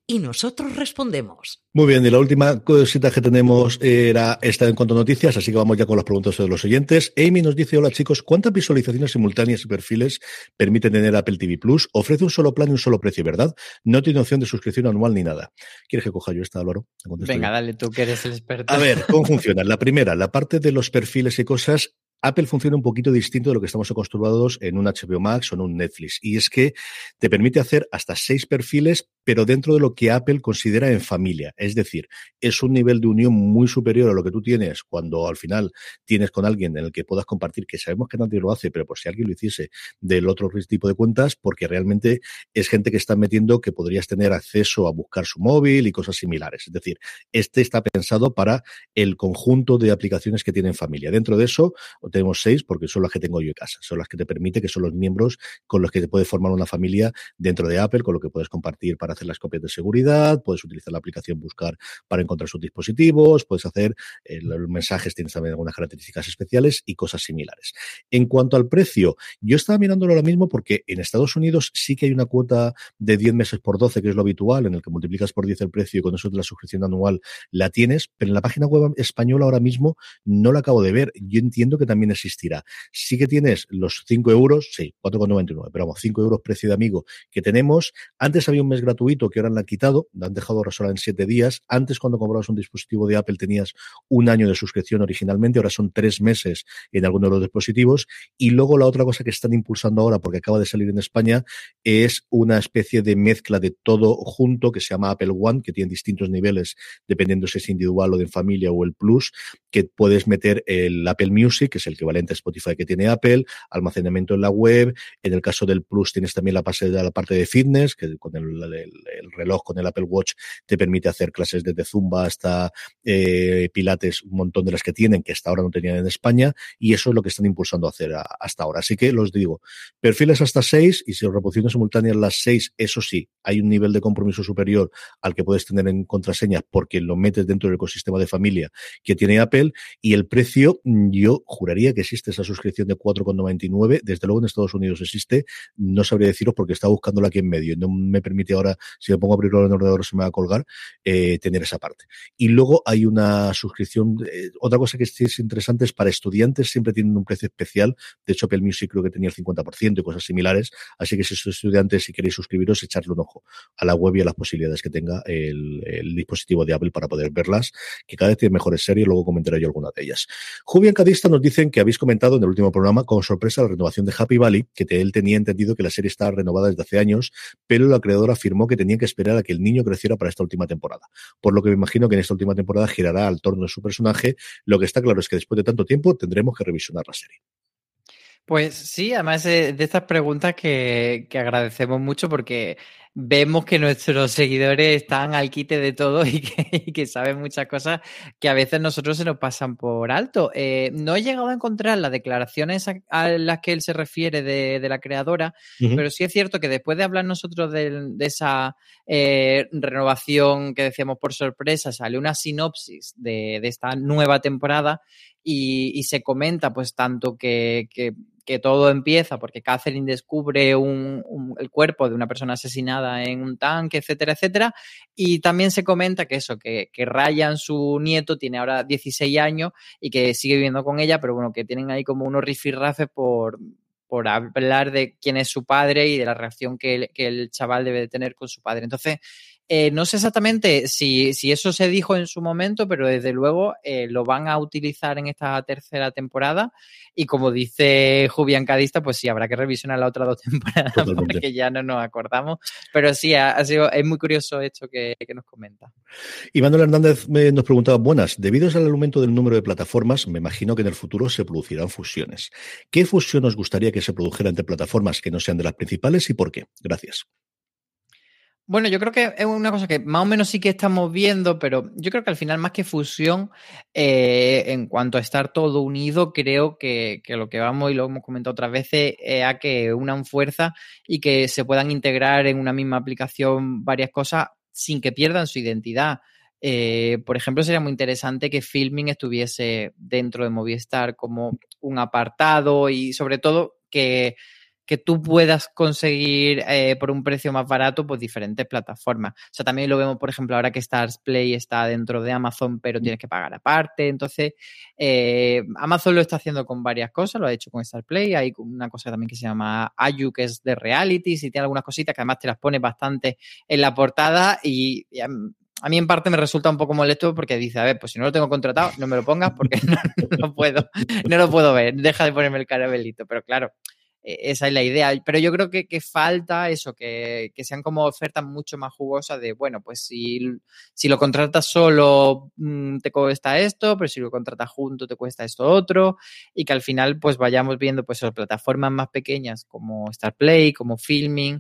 y nosotros respondemos. Muy bien, y la última cosita que tenemos era esta en cuanto a noticias, así que vamos ya con las preguntas de los oyentes. Amy nos dice, hola chicos, ¿cuántas visualizaciones simultáneas y perfiles permiten tener Apple T V Plus? Ofrece un solo plan y un solo precio, ¿verdad? No tiene opción de suscripción anual ni nada. ¿Quieres que coja yo esta, Álvaro? Venga, yo. dale, tú que eres el experto. A ver, ¿cómo funciona? La primera, la parte de los perfiles y cosas. Apple funciona un poquito distinto de lo que estamos acostumbrados en un H B O Max o en un Netflix. Y es que te permite hacer hasta seis perfiles, pero dentro de lo que Apple considera en familia. Es decir, es un nivel de unión muy superior a lo que tú tienes cuando al final tienes con alguien en el que puedas compartir, que sabemos que nadie lo hace, pero por si alguien lo hiciese, del otro tipo de cuentas, porque realmente es gente que está metiendo que podrías tener acceso a buscar su móvil y cosas similares. Es decir, este está pensado para el conjunto de aplicaciones que tienen familia. Dentro de eso, tenemos seis porque son las que tengo yo en casa, son las que te permite, que son los miembros con los que te puedes formar una familia dentro de Apple, con lo que puedes compartir para hacer las copias de seguridad, puedes utilizar la aplicación Buscar para encontrar sus dispositivos, puedes hacer eh, los mensajes, tienes también algunas características especiales y cosas similares. En cuanto al precio, yo estaba mirándolo ahora mismo porque en Estados Unidos sí que hay una cuota de diez meses por doce, que es lo habitual, en el que multiplicas por diez el precio y con eso de la suscripción anual la tienes, pero en la página web española ahora mismo no la acabo de ver. Yo entiendo que también existirá. Sí que tienes los cinco euros, sí, cuatro con noventa y nueve, pero vamos, cinco euros precio de amigo que tenemos. Antes había un mes gratuito que ahora la han quitado, la han dejado ahora solo en siete días. Antes, cuando comprabas un dispositivo de Apple, tenías un año de suscripción originalmente, ahora son tres meses en algunos de los dispositivos. Y luego la otra cosa que están impulsando ahora, porque acaba de salir en España, es una especie de mezcla de todo junto que se llama Apple One, que tiene distintos niveles, dependiendo si es individual o de familia o el Plus, que puedes meter el Apple Music, que es el equivalente a Spotify que tiene Apple, almacenamiento en la web. En el caso del Plus tienes también la parte de la parte de fitness, que con el, el, el reloj, con el Apple Watch, te permite hacer clases desde Zumba hasta eh, Pilates, un montón de las que tienen, que hasta ahora no tenían en España, y eso es lo que están impulsando a hacer a, hasta ahora. Así que los digo, perfiles hasta seis, y si reproducciones simultáneas las seis, eso sí, hay un nivel de compromiso superior al que puedes tener en contraseñas porque lo metes dentro del ecosistema de familia que tiene Apple, y el precio, yo juraría que existe esa suscripción de cuatro con noventa y nueve, desde luego en Estados Unidos existe, no sabría deciros porque estaba buscándola aquí en medio y no me permite ahora, si me pongo a abrirlo en el ordenador se me va a colgar, eh, tener esa parte. Y luego hay una suscripción, eh, otra cosa que sí es interesante es para estudiantes, siempre tienen un precio especial, de hecho Apple Music creo que tenía el cincuenta por ciento y cosas similares, así que si sois estudiantes, si queréis suscribiros, echarle un ojo a la web y a las posibilidades que tenga el, el dispositivo de Apple para poder verlas, que cada vez tiene mejores series, luego comentaré yo alguna de ellas. Jubian Cadista nos dicen que habéis comentado en el último programa con sorpresa la renovación de Happy Valley, que él tenía entendido que la serie estaba renovada desde hace años, pero la creadora afirmó que tenía que esperar a que el niño creciera para esta última temporada. Por lo que me imagino que en esta última temporada girará al torno de su personaje. Lo que está claro es que después de tanto tiempo tendremos que revisionar la serie. Pues sí, además de estas preguntas que, que agradecemos mucho porque vemos que nuestros seguidores están al quite de todo y que, y que saben muchas cosas que a veces nosotros se nos pasan por alto. Eh, no he llegado a encontrar las declaraciones a, a las que él se refiere de, de la creadora, uh-huh. pero sí es cierto que después de hablar nosotros de, de esa eh, renovación que decíamos por sorpresa, sale una sinopsis de, de esta nueva temporada y, y se comenta pues tanto que... que que todo empieza porque Catherine descubre un, un, el cuerpo de una persona asesinada en un tanque, etcétera, etcétera. Y también se comenta que eso, que, que Ryan, su nieto, tiene ahora dieciséis años y que sigue viviendo con ella, pero bueno, que tienen ahí como unos rifirrafes por, por hablar de quién es su padre y de la reacción que el, que el chaval debe de tener con su padre. Entonces, Eh, no sé exactamente si, si eso se dijo en su momento, pero desde luego eh, lo van a utilizar en esta tercera temporada y como dice Jubian Cadista, pues sí, habrá que revisionar las otras dos temporadas Totalmente. Porque ya no nos acordamos, pero sí, ha, ha sido, es muy curioso esto que, que nos comenta. Y Manuel Hernández me, nos preguntaba, buenas, debido al aumento del número de plataformas, me imagino que en el futuro se producirán fusiones. ¿Qué fusión os gustaría que se produjera entre plataformas que no sean de las principales y por qué? Gracias. Bueno, yo creo que es una cosa que más o menos sí que estamos viendo, pero yo creo que al final más que fusión, eh, en cuanto a estar todo unido, creo que, que lo que vamos y lo hemos comentado otras veces es a que unan fuerza y que se puedan integrar en una misma aplicación varias cosas sin que pierdan su identidad. Eh, por ejemplo, sería muy interesante que Filming estuviese dentro de Movistar como un apartado y sobre todo que que tú puedas conseguir eh, por un precio más barato, pues diferentes plataformas. O sea, también lo vemos, por ejemplo, ahora que Stars Play está dentro de Amazon, pero tienes que pagar aparte. Entonces, eh, Amazon lo está haciendo con varias cosas, lo ha hecho con Stars Play. Hay una cosa también que se llama Ayu, que es de realities, y tiene algunas cositas que además te las pone bastante en la portada y, y a, a mí en parte me resulta un poco molesto porque dice, a ver, pues si no lo tengo contratado, no me lo pongas porque no, no lo puedo, no lo puedo ver, deja de ponerme el caramelito. Pero claro, esa es la idea, pero yo creo que, que falta eso, que, que sean como ofertas mucho más jugosas de, bueno, pues si, si lo contratas solo mmm, te cuesta esto, pero si lo contratas junto te cuesta esto otro, y que al final pues vayamos viendo pues esas plataformas más pequeñas como Star Play, como Filming,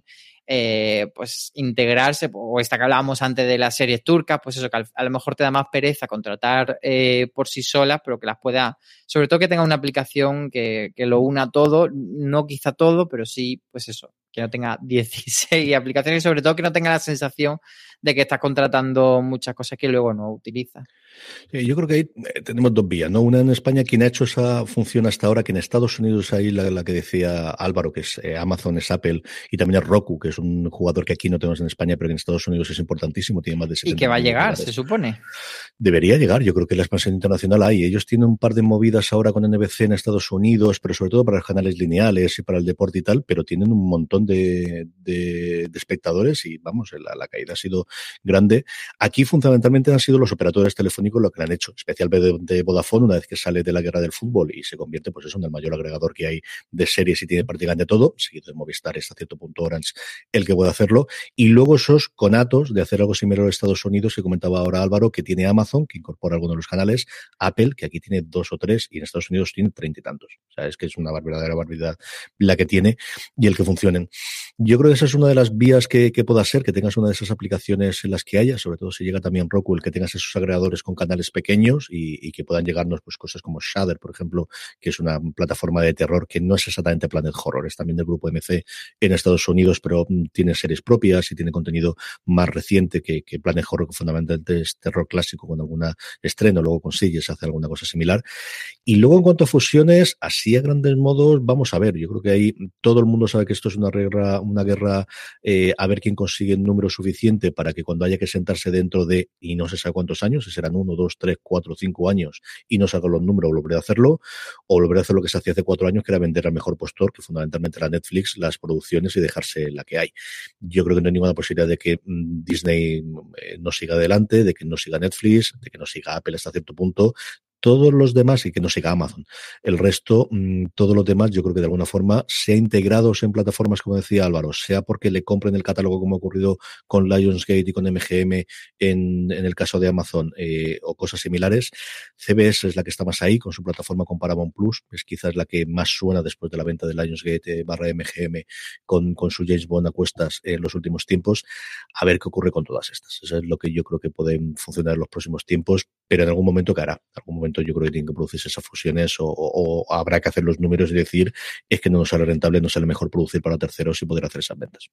eh, pues integrarse, o esta que hablábamos antes de las series turcas, pues eso, que a lo mejor te da más pereza contratar eh, por sí solas, pero que las pueda, sobre todo que tenga una aplicación que, que lo una todo, no quizá todo, pero sí, pues eso, que no tenga dieciséis aplicaciones y sobre todo que no tenga la sensación de que estás contratando muchas cosas que luego no utilizas. Sí, yo creo que ahí tenemos dos vías, ¿no? Una en España, quien ha hecho esa función hasta ahora, que en Estados Unidos ahí la, la que decía Álvaro, que es eh, Amazon, es Apple, y también es Roku, que es un jugador que aquí no tenemos en España, pero que en Estados Unidos es importantísimo, tiene más de sesenta. Y que va a llegar, se supone. Debería llegar, yo creo que la expansión internacional hay. Ellos tienen un par de movidas ahora con N B C en Estados Unidos, pero sobre todo para los canales lineales y para el deporte y tal, pero tienen un montón de, de, de espectadores y vamos, la, la caída ha sido grande. Aquí fundamentalmente han sido los operadores telefónicos lo que han hecho, especialmente de Vodafone, una vez que sale de la guerra del fútbol y se convierte pues eso en el mayor agregador que hay de series y tiene prácticamente todo, seguido de Movistar, hasta cierto punto Orange el que puede hacerlo, y luego esos conatos de hacer algo similar a Estados Unidos que comentaba ahora Álvaro, que tiene Amazon, que incorpora algunos de los canales, Apple, que aquí tiene dos o tres y en Estados Unidos tiene treinta y tantos, o sea, es que es una verdadera barbaridad la que tiene y el que funcionen. Yo creo que esa es una de las vías que, que pueda ser, que tengas una de esas aplicaciones en las que haya, sobre todo si llega también Roku, el que tengas esos agregadores con canales pequeños y, y que puedan llegarnos pues cosas como Shudder, por ejemplo, que es una plataforma de terror que no es exactamente Planet Horror, es también del grupo M C en Estados Unidos, pero tiene series propias y tiene contenido más reciente que, que Planet Horror, que fundamentalmente es terror clásico con alguna estreno, luego consigues hacer alguna cosa similar. Y luego en cuanto a fusiones, así a grandes modos, vamos a ver, yo creo que ahí todo el mundo sabe que esto es una guerra, una guerra eh, a ver quién consigue un número suficiente para que cuando haya que sentarse dentro de, y no se sabe cuántos años, si serán uno, dos, tres, cuatro, cinco años, y no salgan los números, volveré a hacerlo, o volveré a hacer lo que se hacía hace cuatro años, que era vender al mejor postor, que fundamentalmente era Netflix, las producciones y dejarse la que hay. Yo creo que no hay ninguna posibilidad de que mmm, Disney eh, no siga adelante, de que no siga Netflix, de que no siga Apple hasta cierto punto. Todos los demás, y que no siga Amazon. El resto, mmm, todos los demás, yo creo que de alguna forma, sea integrados en plataformas, como decía Álvaro, sea porque le compren el catálogo, como ha ocurrido con Lionsgate y con M G M en, en el caso de Amazon, eh, o cosas similares. C B S es la que está más ahí, con su plataforma con Paramount Plus, es quizás la que más suena después de la venta de Lionsgate eh, barra M G M con, con su James Bond a cuestas en los últimos tiempos. A ver qué ocurre con todas estas. Eso es lo que yo creo que pueden funcionar en los próximos tiempos, pero en algún momento, ¿qué hará? En algún momento yo creo que tienen que producirse esas fusiones o, o, o habrá que hacer los números y decir es que no nos sale rentable, no sale mejor producir para terceros y poder hacer esas ventas.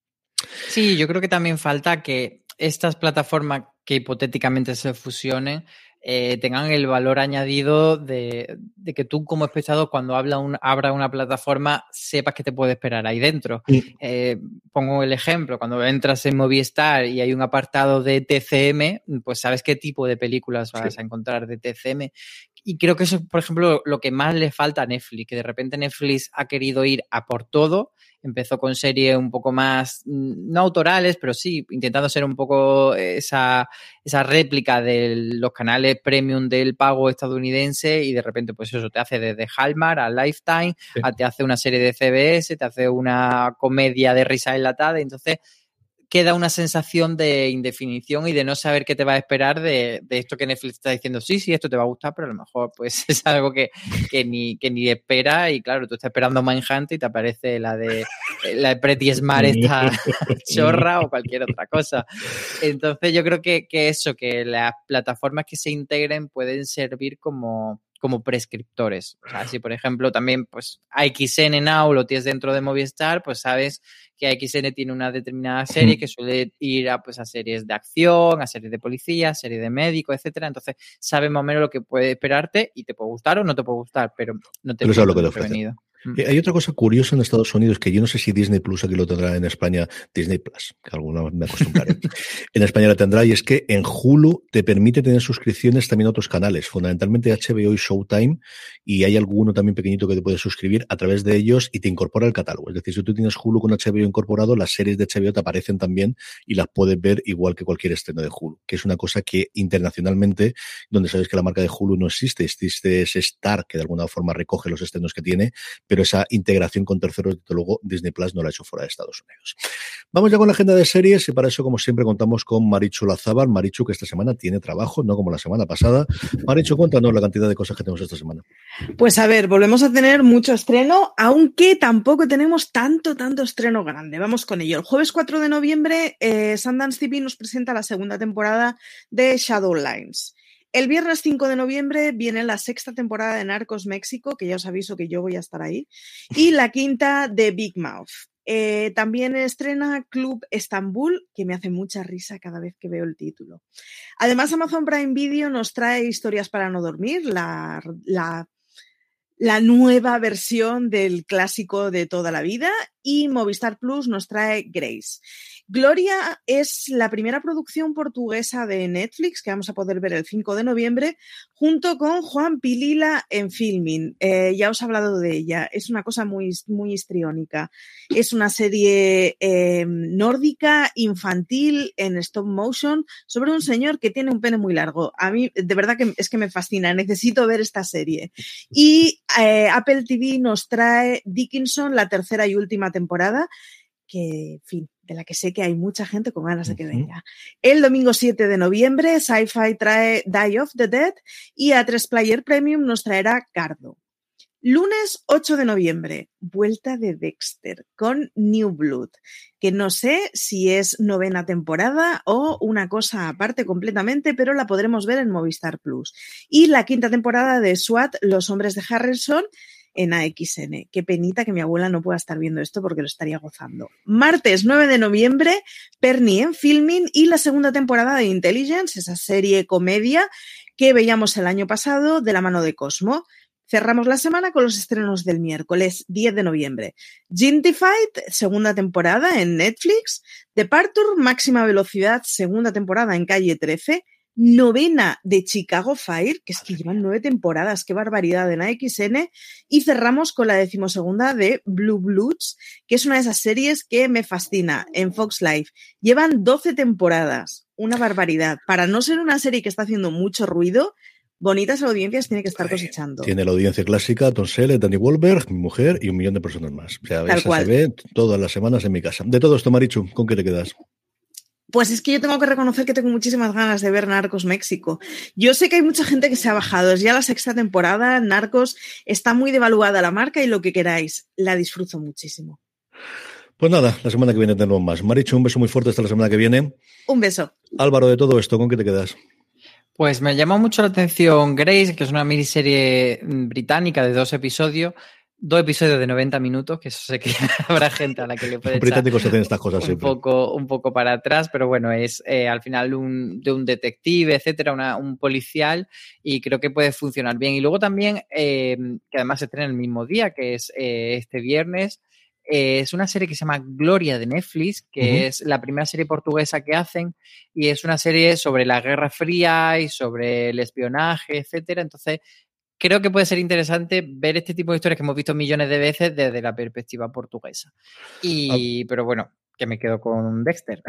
Sí, yo creo que también falta que estas plataformas que hipotéticamente se fusionen eh, tengan el valor añadido de, de que tú como espectador cuando habla un, abra una plataforma sepas que te puede esperar ahí dentro. Sí. Eh, pongo el ejemplo, cuando entras en Movistar y hay un apartado de T C M, pues sabes qué tipo de películas vas sí. a encontrar de T C M. Y creo que eso es, por ejemplo, lo que más le falta a Netflix, que de repente Netflix ha querido ir a por todo. Empezó con series un poco más, no autorales, pero sí, intentando ser un poco esa, esa réplica de los canales premium del pago estadounidense y de repente, pues eso, te hace desde Hallmark a Lifetime, sí. a, te hace una serie de C B S, te hace una comedia de risa enlatada, entonces queda una sensación de indefinición y de no saber qué te va a esperar de, de esto que Netflix está diciendo, sí, sí, esto te va a gustar, pero a lo mejor pues es algo que, que, ni, que ni espera y claro, tú estás esperando Mindhunter y te aparece la de la de Pretty Smart esta chorra o cualquier otra cosa. Entonces yo creo que, que eso, que las plataformas que se integren pueden servir como... como prescriptores. O sea, si por ejemplo también pues A X N Now lo tienes dentro de Movistar, pues sabes que A X N tiene una determinada serie que suele ir a, pues, a series de acción, a series de policía, series de médico, etcétera. Entonces sabes más o menos lo que puede esperarte y te puede gustar o no te puede gustar, pero no te pero sabes lo que te ofrece. Eh, hay otra cosa curiosa en Estados Unidos que yo no sé si Disney Plus aquí lo tendrá, en España, Disney Plus, que alguna vez me acostumbraré. En España la tendrá, y es que en Hulu te permite tener suscripciones también a otros canales, fundamentalmente H B O y Showtime, y hay alguno también pequeñito que te puedes suscribir a través de ellos y te incorpora el catálogo. Es decir, si tú tienes Hulu con H B O incorporado, las series de H B O te aparecen también y las puedes ver igual que cualquier estreno de Hulu, que es una cosa que internacionalmente, donde sabes que la marca de Hulu no existe, existe ese Star que de alguna forma recoge los estrenos que tiene, pero esa integración con terceros, desde luego, Disney Plus no la ha hecho fuera de Estados Unidos. Vamos ya con la agenda de series, y para eso, como siempre, contamos con Marichu Lazábal. Marichu, que esta semana tiene trabajo, no como la semana pasada. Marichu, cuéntanos la cantidad de cosas que tenemos esta semana. Pues a ver, volvemos a tener mucho estreno, aunque tampoco tenemos tanto, tanto estreno grande. Vamos con ello. El jueves cuatro de noviembre, eh, Sundance T V nos presenta la segunda temporada de Shadowlines. El viernes cinco de noviembre viene la sexta temporada de Narcos México, que ya os aviso que yo voy a estar ahí, y la quinta de Big Mouth. Eh, también estrena Club Estambul, que me hace mucha risa cada vez que veo el título. Además, Amazon Prime Video nos trae Historias para no dormir, la, la, la nueva versión del clásico de toda la vida, y Movistar Plus nos trae Grace. Gloria es la primera producción portuguesa de Netflix que vamos a poder ver el cinco de noviembre junto con Juan Pilila en Filmin. Eh, ya os he hablado de ella. Es una cosa muy, muy histriónica. Es una serie eh, nórdica, infantil, en stop motion, sobre un señor que tiene un pene muy largo. A mí, de verdad que es que me fascina. Necesito ver esta serie. Y eh, Apple T V nos trae Dickinson, la tercera y última temporada, que, en fin, de la que sé que hay mucha gente con ganas de que venga. El domingo siete de noviembre, Sci-Fi trae Die of the Dead, y A tres Player Premium nos traerá Cardo. Lunes ocho de noviembre, vuelta de Dexter con New Blood, que no sé si es novena temporada o una cosa aparte completamente, pero la podremos ver en Movistar Plus. Y la quinta temporada de SWAT, Los Hombres de Harrelson, en A X N. Qué penita que mi abuela no pueda estar viendo esto porque lo estaría gozando. Martes nueve de noviembre, Pernie en Filmin y la segunda temporada de Intelligence, esa serie comedia que veíamos el año pasado de la mano de Cosmo. Cerramos la semana con los estrenos del miércoles diez de noviembre. Gintified, segunda temporada en Netflix. Departure, máxima velocidad, segunda temporada en Calle trece. Novena de Chicago Fire, que es que llevan nueve temporadas, qué barbaridad, en A X N, y cerramos con la decimosegunda de Blue Bloods, que es una de esas series que me fascina, en Fox Life. Llevan doce temporadas, una barbaridad. Para no ser una serie que está haciendo mucho ruido, bonitas audiencias tiene que estar cosechando. Tiene la audiencia clásica, Tom Selleck, Danny Wahlberg, mi mujer y un millón de personas más. O sea, esa se ve todas las semanas en mi casa. De todo esto, Marichu, ¿con qué te quedas? Pues es que yo tengo que reconocer que tengo muchísimas ganas de ver Narcos México. Yo sé que hay mucha gente que se ha bajado. Es ya la sexta temporada, Narcos, está muy devaluada la marca y lo que queráis. La disfruto muchísimo. Pues nada, la semana que viene tenemos más. Marichu, un beso muy fuerte hasta la semana que viene. Un beso. Álvaro, de todo esto, ¿con qué te quedas? Pues me llama mucho la atención Grace, que es una miniserie británica de dos episodios. Dos episodios de noventa minutos, que eso sé que habrá gente a la que le puede echar estas cosas un, poco, un poco para atrás, pero bueno, es eh, al final un, de un detective, etcétera, una, un policial, y creo que puede funcionar bien. Y luego también, eh, que además se estrena el mismo día, que es eh, este viernes, eh, es una serie que se llama Gloria de Netflix, que uh-huh. es la primera serie portuguesa que hacen, y es una serie sobre la Guerra Fría y sobre el espionaje, etcétera. Entonces, creo que puede ser interesante ver este tipo de historias que hemos visto millones de veces desde la perspectiva portuguesa. Y, ah. pero bueno, que me quedo con Dexter.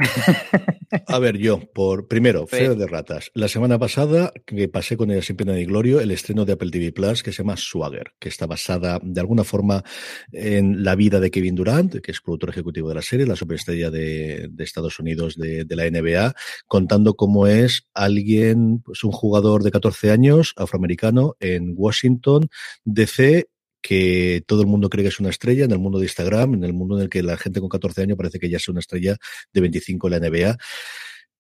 A ver, yo, por primero, sí. Fe de ratas. La semana pasada, que pasé con ella sin pena ni gloria, el estreno de Apple T V Plus, que se llama Swagger, que está basada de alguna forma en la vida de Kevin Durant, que es productor ejecutivo de la serie, la superestrella de, de Estados Unidos de, de la N B A, contando cómo es alguien, pues un jugador de catorce años, afroamericano, en Washington, D C, que todo el mundo cree que es una estrella en el mundo de Instagram, en el mundo en el que la gente con catorce años parece que ya es una estrella de veinticinco en la N B A.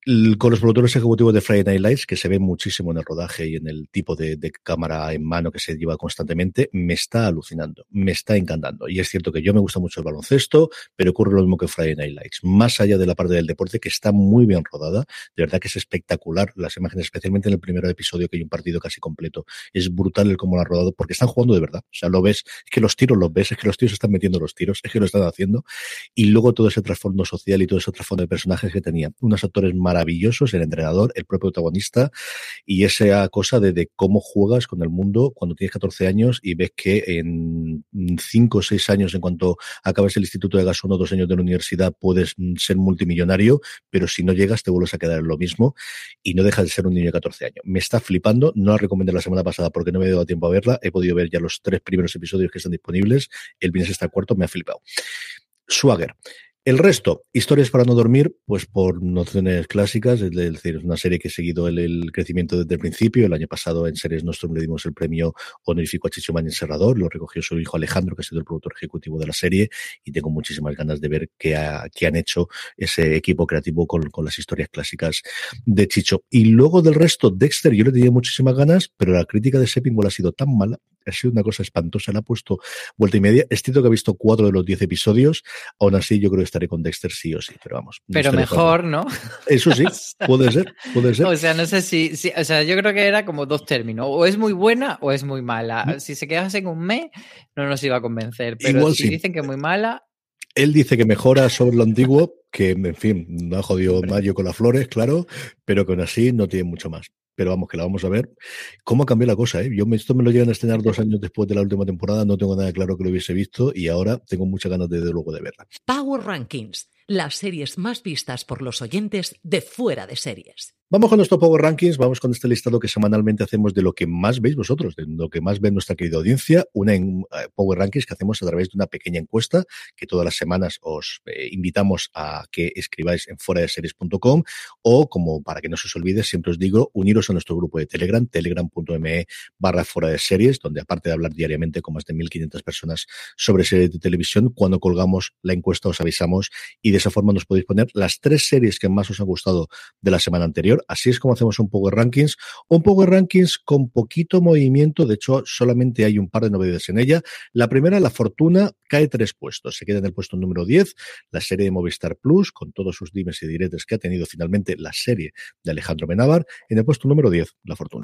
Con los productores ejecutivos de Friday Night Lights, que se ve muchísimo en el rodaje y en el tipo de, de cámara en mano que se lleva constantemente, me está alucinando, me está encantando. Y es cierto que yo me gusta mucho el baloncesto, pero ocurre lo mismo que Friday Night Lights. Más allá de la parte del deporte, que está muy bien rodada, de verdad que es espectacular las imágenes, especialmente en el primer episodio, que hay un partido casi completo. Es brutal el cómo lo han rodado, porque están jugando de verdad. O sea, lo ves, es que los tiros los ves, es que los tíos están metiendo los tiros, es que lo están haciendo. Y luego todo ese trasfondo social y todo ese trasfondo de personajes que tenía. Unos actores más maravillosos, el entrenador, el propio protagonista, y esa cosa de, de cómo juegas con el mundo cuando tienes catorce años y ves que en cinco o seis años, en cuanto acabes el instituto de gas, uno o dos años de la universidad, puedes ser multimillonario, pero si no llegas te vuelves a quedar en lo mismo y no dejas de ser un niño de catorce años. Me está flipando, no la recomendé la semana pasada porque no me he dado tiempo a verla, he podido ver ya los tres primeros episodios que están disponibles, el viernes hasta el cuarto, me ha flipado. Swagger. El resto, historias para no dormir, pues por nociones clásicas, es decir, es una serie que he seguido el, el crecimiento desde el principio. El año pasado en Series Nostrum le dimos el premio honorífico a Chicho Mañez Serrador, lo recogió su hijo Alejandro, que ha sido el productor ejecutivo de la serie, y tengo muchísimas ganas de ver qué, ha, qué han hecho ese equipo creativo con, con las historias clásicas de Chicho. Y luego del resto, Dexter, yo le tenía muchísimas ganas, pero la crítica de Seppingwell ha sido tan mala, ha sido una cosa espantosa, le ha puesto vuelta y media. Es cierto que he visto cuatro de los diez episodios, aún así yo creo que estaré con Dexter sí o sí, pero vamos. No pero mejor, ¿no? Eso sí, puede ser, puede ser. O sea, no sé si, si, o sea, yo creo que era como dos términos, o es muy buena o es muy mala. Si se quedase en un mes, no nos iba a convencer, pero igual si sí. Dicen que es muy mala... Él dice que mejora sobre lo antiguo, que en fin, no ha jodido Mayo con las flores, claro, pero que aún así no tiene mucho más. Pero vamos, que la vamos a ver. ¿Cómo cambió la cosa? Eh? Yo me, esto me lo llegan a estrenar dos años después de la última temporada, no tengo nada claro que lo hubiese visto y ahora tengo muchas ganas de, de luego de verla. Power Rankings, las series más vistas por los oyentes de Fuera de Series. Vamos con nuestro Power Rankings, vamos con este listado que semanalmente hacemos de lo que más veis vosotros, de lo que más ve nuestra querida audiencia, una en, uh, Power Rankings que hacemos a través de una pequeña encuesta que todas las semanas os eh, invitamos a que escribáis en fuera de series punto com o, como para que no se os olvide, siempre os digo, uniros a nuestro grupo de Telegram, telegram.me barra fuera de series, donde aparte de hablar diariamente con más de mil quinientas personas sobre series de televisión, cuando colgamos la encuesta os avisamos y de esa forma nos podéis poner las tres series que más os han gustado de la semana anterior. Así es como hacemos un Power Rankings, un Power Rankings con poquito movimiento, de hecho solamente hay un par de novedades en ella. La primera, La Fortuna, cae tres puestos, se queda en el puesto número diez, la serie de Movistar Plus, con todos sus dimes y diretes que ha tenido finalmente la serie de Alejandro Benávar, en el puesto número diez, La Fortuna.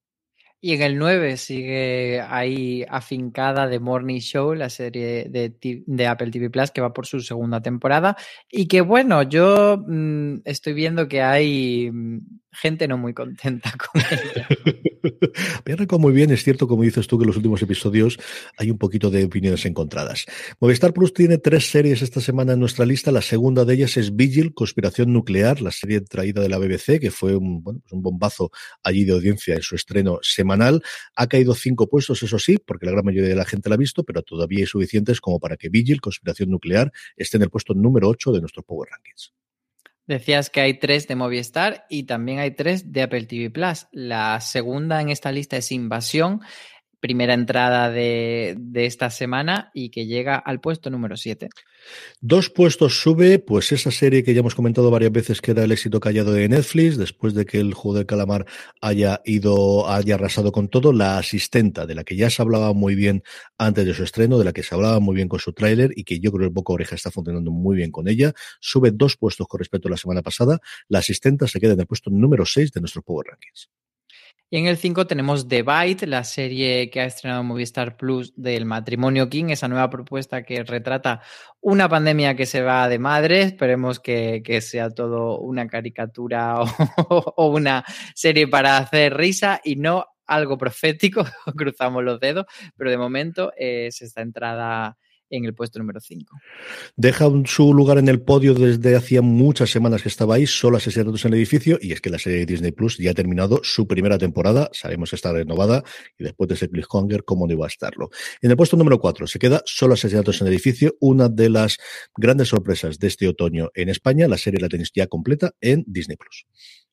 Y en el nueve sigue ahí afincada The Morning Show, la serie de, de Apple T V Plus, que va por su segunda temporada. Y que bueno, yo mmm, estoy viendo que hay gente no muy contenta con ella. Me arrancó muy bien, es cierto, como dices tú, que en los últimos episodios hay un poquito de opiniones encontradas. Movistar Plus tiene tres series esta semana en nuestra lista. La segunda de ellas es Vigil, Conspiración Nuclear, la serie traída de la B B C, que fue un, bueno, pues un bombazo allí de audiencia en su estreno semanal. Ha caído cinco puestos, eso sí, porque la gran mayoría de la gente la ha visto, pero todavía hay suficientes como para que Vigil, Conspiración Nuclear, esté en el puesto número ocho de nuestros Power Rankings. Decías que hay tres de Movistar y también hay tres de Apple T V Plus. La segunda en esta lista es Invasión, primera entrada de, de esta semana y que llega al puesto número siete. Dos puestos sube, pues esa serie que ya hemos comentado varias veces que era el éxito callado de Netflix, después de que el juego del calamar haya ido, haya arrasado con todo, La Asistenta, de la que ya se hablaba muy bien antes de su estreno, de la que se hablaba muy bien con su tráiler y que yo creo que el Boca Oreja está funcionando muy bien con ella, sube dos puestos con respecto a la semana pasada. La Asistenta se queda en el puesto número seis de nuestros Power Rankings. Y en el cinco tenemos The Bite, la serie que ha estrenado Movistar Plus del matrimonio King, esa nueva propuesta que retrata una pandemia que se va de madre. Esperemos que, que sea todo una caricatura o, o una serie para hacer risa y no algo profético. Cruzamos los dedos, pero de momento es esta entrada en el puesto número cinco. Deja su lugar en el podio desde hacía muchas semanas que estaba ahí, solo asesinatos en el edificio, y es que la serie de Disney Plus ya ha terminado su primera temporada, sabemos que está renovada, y después de ese cliffhanger, ¿cómo no iba a estarlo? En el puesto número cuatro se queda Solo asesinatos en el edificio, una de las grandes sorpresas de este otoño en España. La serie la tenéis ya completa en Disney Plus.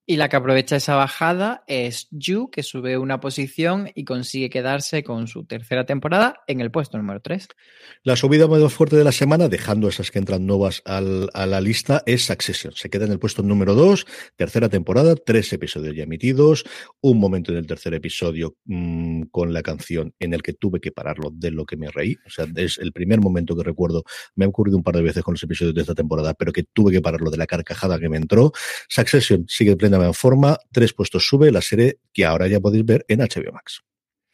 Y la que aprovecha esa bajada es Yu, que sube una posición y consigue quedarse con su tercera temporada en el puesto número tres. La subida más fuerte de la semana, dejando esas que entran nuevas al, a la lista, es Succession. Se queda en el puesto número dos, tercera temporada, tres episodios ya emitidos, un momento en el tercer episodio mmm, con la canción en el que tuve que pararlo de lo que me reí. O sea, es el primer momento que recuerdo, me ha ocurrido un par de veces con los episodios de esta temporada, pero que tuve que pararlo de la carcajada que me entró. Succession sigue plenamente en forma, tres puestos sube, la serie que ahora ya podéis ver en H B O Max.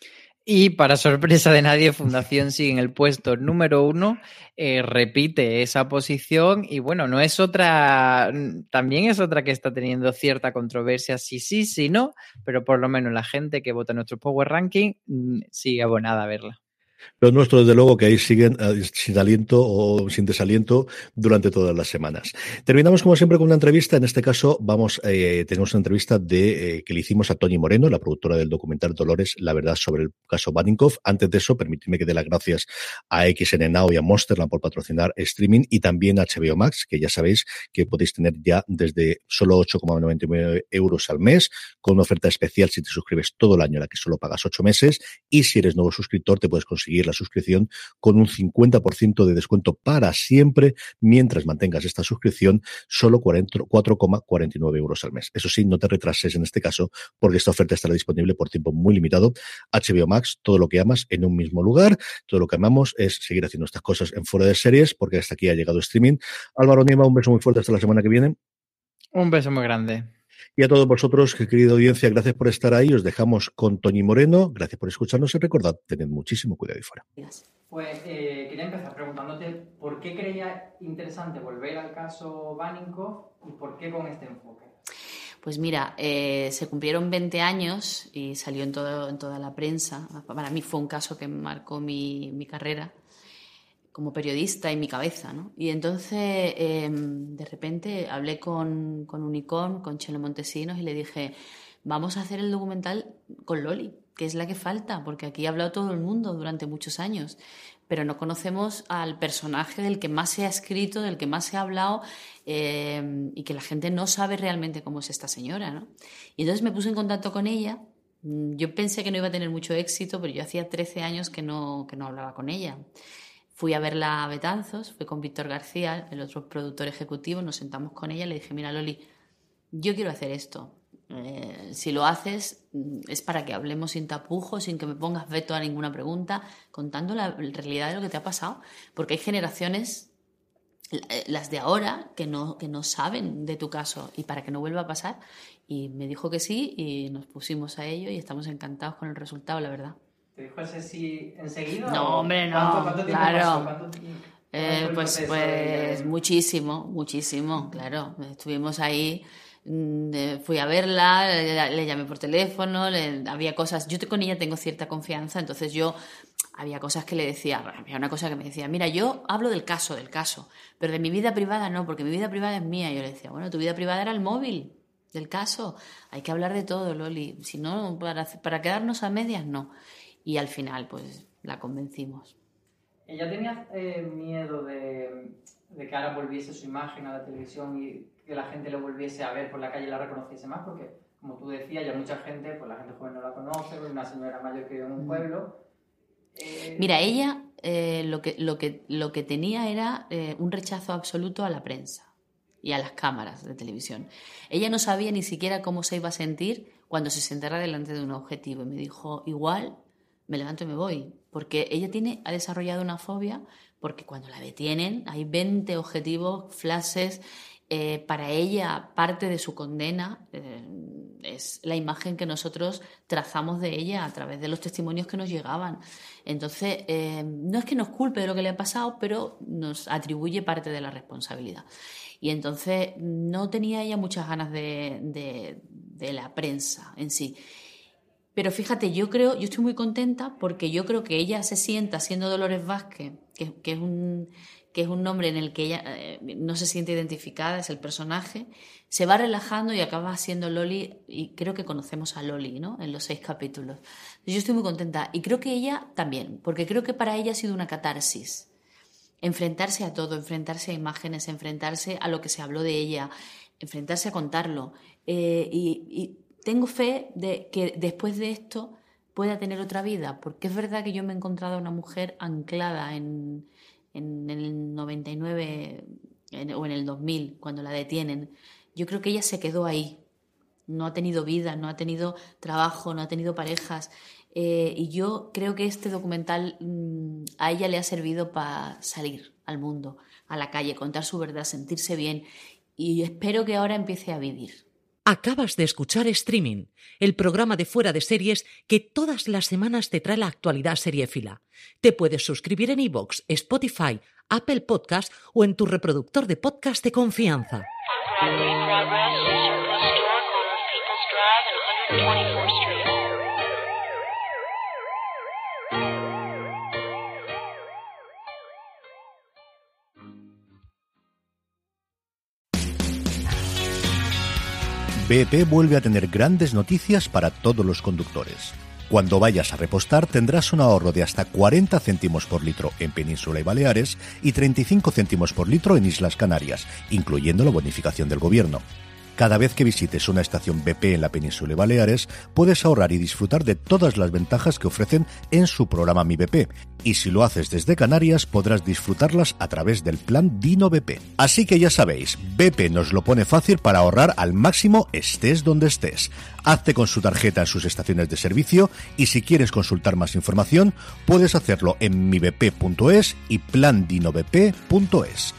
Y para sorpresa de nadie, Fundación sigue en el puesto número uno, eh, repite esa posición y bueno, no es otra, también es otra que está teniendo cierta controversia, sí, sí, sí, no, pero por lo menos la gente que vota en nuestro Power Ranking sigue abonada a verla. Los nuestros, desde luego, que ahí siguen uh, sin aliento o sin desaliento durante todas las semanas. Terminamos, como siempre, con una entrevista. En este caso, vamos, eh, tenemos una entrevista de eh, que le hicimos a Toni Moreno, la productora del documental Dolores, la verdad, sobre el caso Baninkoff. Antes de eso, permitidme que dé las gracias a X N Now y a Monsterland por patrocinar streaming y también a H B O Max, que ya sabéis que podéis tener ya desde solo ocho coma noventa y nueve euros al mes, con una oferta especial si te suscribes todo el año, a la que solo pagas ocho meses, y si eres nuevo suscriptor, te puedes conseguir la suscripción con un cincuenta por ciento de descuento para siempre mientras mantengas esta suscripción, solo cuatro coma cuarenta y nueve euros al mes. Eso sí, no te retrases en este caso porque esta oferta estará disponible por tiempo muy limitado. H B O Max, todo lo que amas en un mismo lugar. Todo lo que amamos es seguir haciendo estas cosas en Fuera de Series porque hasta aquí ha llegado streaming. Álvaro Nieva, un beso muy fuerte hasta la semana que viene. Un beso muy grande. Y a todos vosotros, querida audiencia, gracias por estar ahí. Os dejamos con Toni Moreno. Gracias por escucharnos y recordad, tened muchísimo cuidado ahí fuera. Pues eh, quería empezar preguntándote por qué creía interesante volver al caso Baninkoff y por qué con este enfoque. Pues mira, eh, se cumplieron veinte años y salió en, todo, en toda la prensa. Para mí fue un caso que marcó mi, mi carrera como periodista y mi cabeza, ¿no? Y entonces, eh, de repente, hablé con, con Unicom, con Chelo Montesinos, y le dije, vamos a hacer el documental con Loli, que es la que falta, porque aquí ha hablado todo el mundo durante muchos años, pero no conocemos al personaje del que más se ha escrito, del que más se ha hablado, eh, y que la gente no sabe realmente cómo es esta señora, ¿no? Y entonces me puse en contacto con ella. Yo pensé que no iba a tener mucho éxito, pero yo hacía trece años que no, que no hablaba con ella. Fui a verla a Betanzos, fui con Víctor García, el otro productor ejecutivo, nos sentamos con ella y le dije, mira, Loli, yo quiero hacer esto. Eh, si lo haces es para que hablemos sin tapujos, sin que me pongas veto a ninguna pregunta, contando la realidad de lo que te ha pasado. Porque hay generaciones, las de ahora, que no, que no saben de tu caso y para que no vuelva a pasar. Y me dijo que sí y nos pusimos a ello y estamos encantados con el resultado, la verdad. ¿Te dijo ese sí enseguida? No, hombre, no. ¿Cuánto, cuánto tiempo claro. pasó? ¿Cuánto, eh, pues pues muchísimo, muchísimo, claro. Estuvimos ahí, eh, fui a verla, le, le llamé por teléfono, le, había cosas... Yo con ella tengo cierta confianza, entonces yo... Había cosas que le decía, había una cosa que me decía, mira, yo hablo del caso, del caso, pero de mi vida privada no, porque mi vida privada es mía. Y yo le decía, bueno, tu vida privada era el móvil del caso. Hay que hablar de todo, Loli. Si no, para, para quedarnos a medias, no. Y al final, pues, la convencimos. ¿Ella tenía eh, miedo de, de que ahora volviese su imagen a la televisión y que la gente lo volviese a ver por la calle y la reconociese más? Porque, como tú decías, ya mucha gente, pues la gente joven no la conoce, una señora mayor que vive en un pueblo. Eh... Mira, ella eh, lo, que, lo, que, lo que tenía era eh, un rechazo absoluto a la prensa y a las cámaras de televisión. Ella no sabía ni siquiera cómo se iba a sentir cuando se sentara delante de un objetivo. Y me dijo, igual... me levanto y me voy, porque ella tiene, ha desarrollado una fobia, porque cuando la detienen hay veinte objetivos, flashes, eh, para ella parte de su condena eh, es la imagen que nosotros trazamos de ella a través de los testimonios que nos llegaban. Entonces, eh, no es que nos culpe de lo que le ha pasado, pero nos atribuye parte de la responsabilidad. Y entonces no tenía ella muchas ganas de, de, de la prensa en sí. Pero fíjate, yo creo, yo estoy muy contenta porque yo creo que ella se sienta siendo Dolores Vázquez, que, que, es, un, que es un nombre en el que ella eh, no se siente identificada, es el personaje, se va relajando y acaba siendo Loli, y creo que conocemos a Loli, ¿no?, en los seis capítulos. Yo estoy muy contenta y creo que ella también, porque creo que para ella ha sido una catarsis. Enfrentarse a todo, enfrentarse a imágenes, enfrentarse a lo que se habló de ella. enfrentarse a contarlo. Eh, y, y tengo fe de que después de esto pueda tener otra vida, porque es verdad que yo me he encontrado a una mujer anclada en, en el noventa y nueve en, o en el dos mil, cuando la detienen. Yo creo que ella se quedó ahí. No ha tenido vida, no ha tenido trabajo, no ha tenido parejas. Eh, y yo creo que este documental mmm, a ella le ha servido para salir al mundo, a la calle, contar su verdad, sentirse bien. Y espero que ahora empiece a vivir. Acabas de escuchar Streaming, el programa de Fuera de Series que todas las semanas te trae la actualidad seriéfila. Te puedes suscribir en iVoox, Spotify, Apple Podcast o en tu reproductor de podcast de confianza. B P vuelve a tener grandes noticias para todos los conductores. Cuando vayas a repostar tendrás un ahorro de hasta cuarenta céntimos por litro en Península y Baleares y treinta y cinco céntimos por litro en Islas Canarias, incluyendo la bonificación del gobierno. Cada vez que visites una estación B P en la Península y Baleares, puedes ahorrar y disfrutar de todas las ventajas que ofrecen en su programa Mi B P. Y si lo haces desde Canarias, podrás disfrutarlas a través del plan Dino B P. Así que ya sabéis, B P nos lo pone fácil para ahorrar al máximo estés donde estés. Hazte con su tarjeta en sus estaciones de servicio y si quieres consultar más información, puedes hacerlo en mi b p punto es y plan dino b p punto es.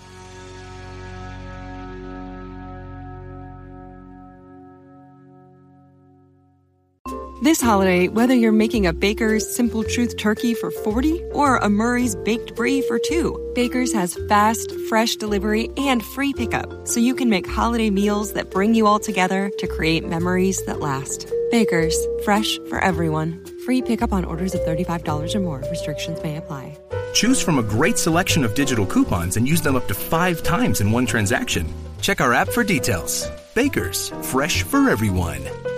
This holiday, whether you're making a Baker's Simple Truth turkey for forty or a Murray's Baked Brie for two, Baker's has fast, fresh delivery and free pickup, so you can make holiday meals that bring you all together to create memories that last. Baker's, fresh for everyone. Free pickup on orders of thirty-five dollars or more. Restrictions may apply. Choose from a great selection of digital coupons and use them up to five times in one transaction. Check our app for details. Baker's, fresh for everyone.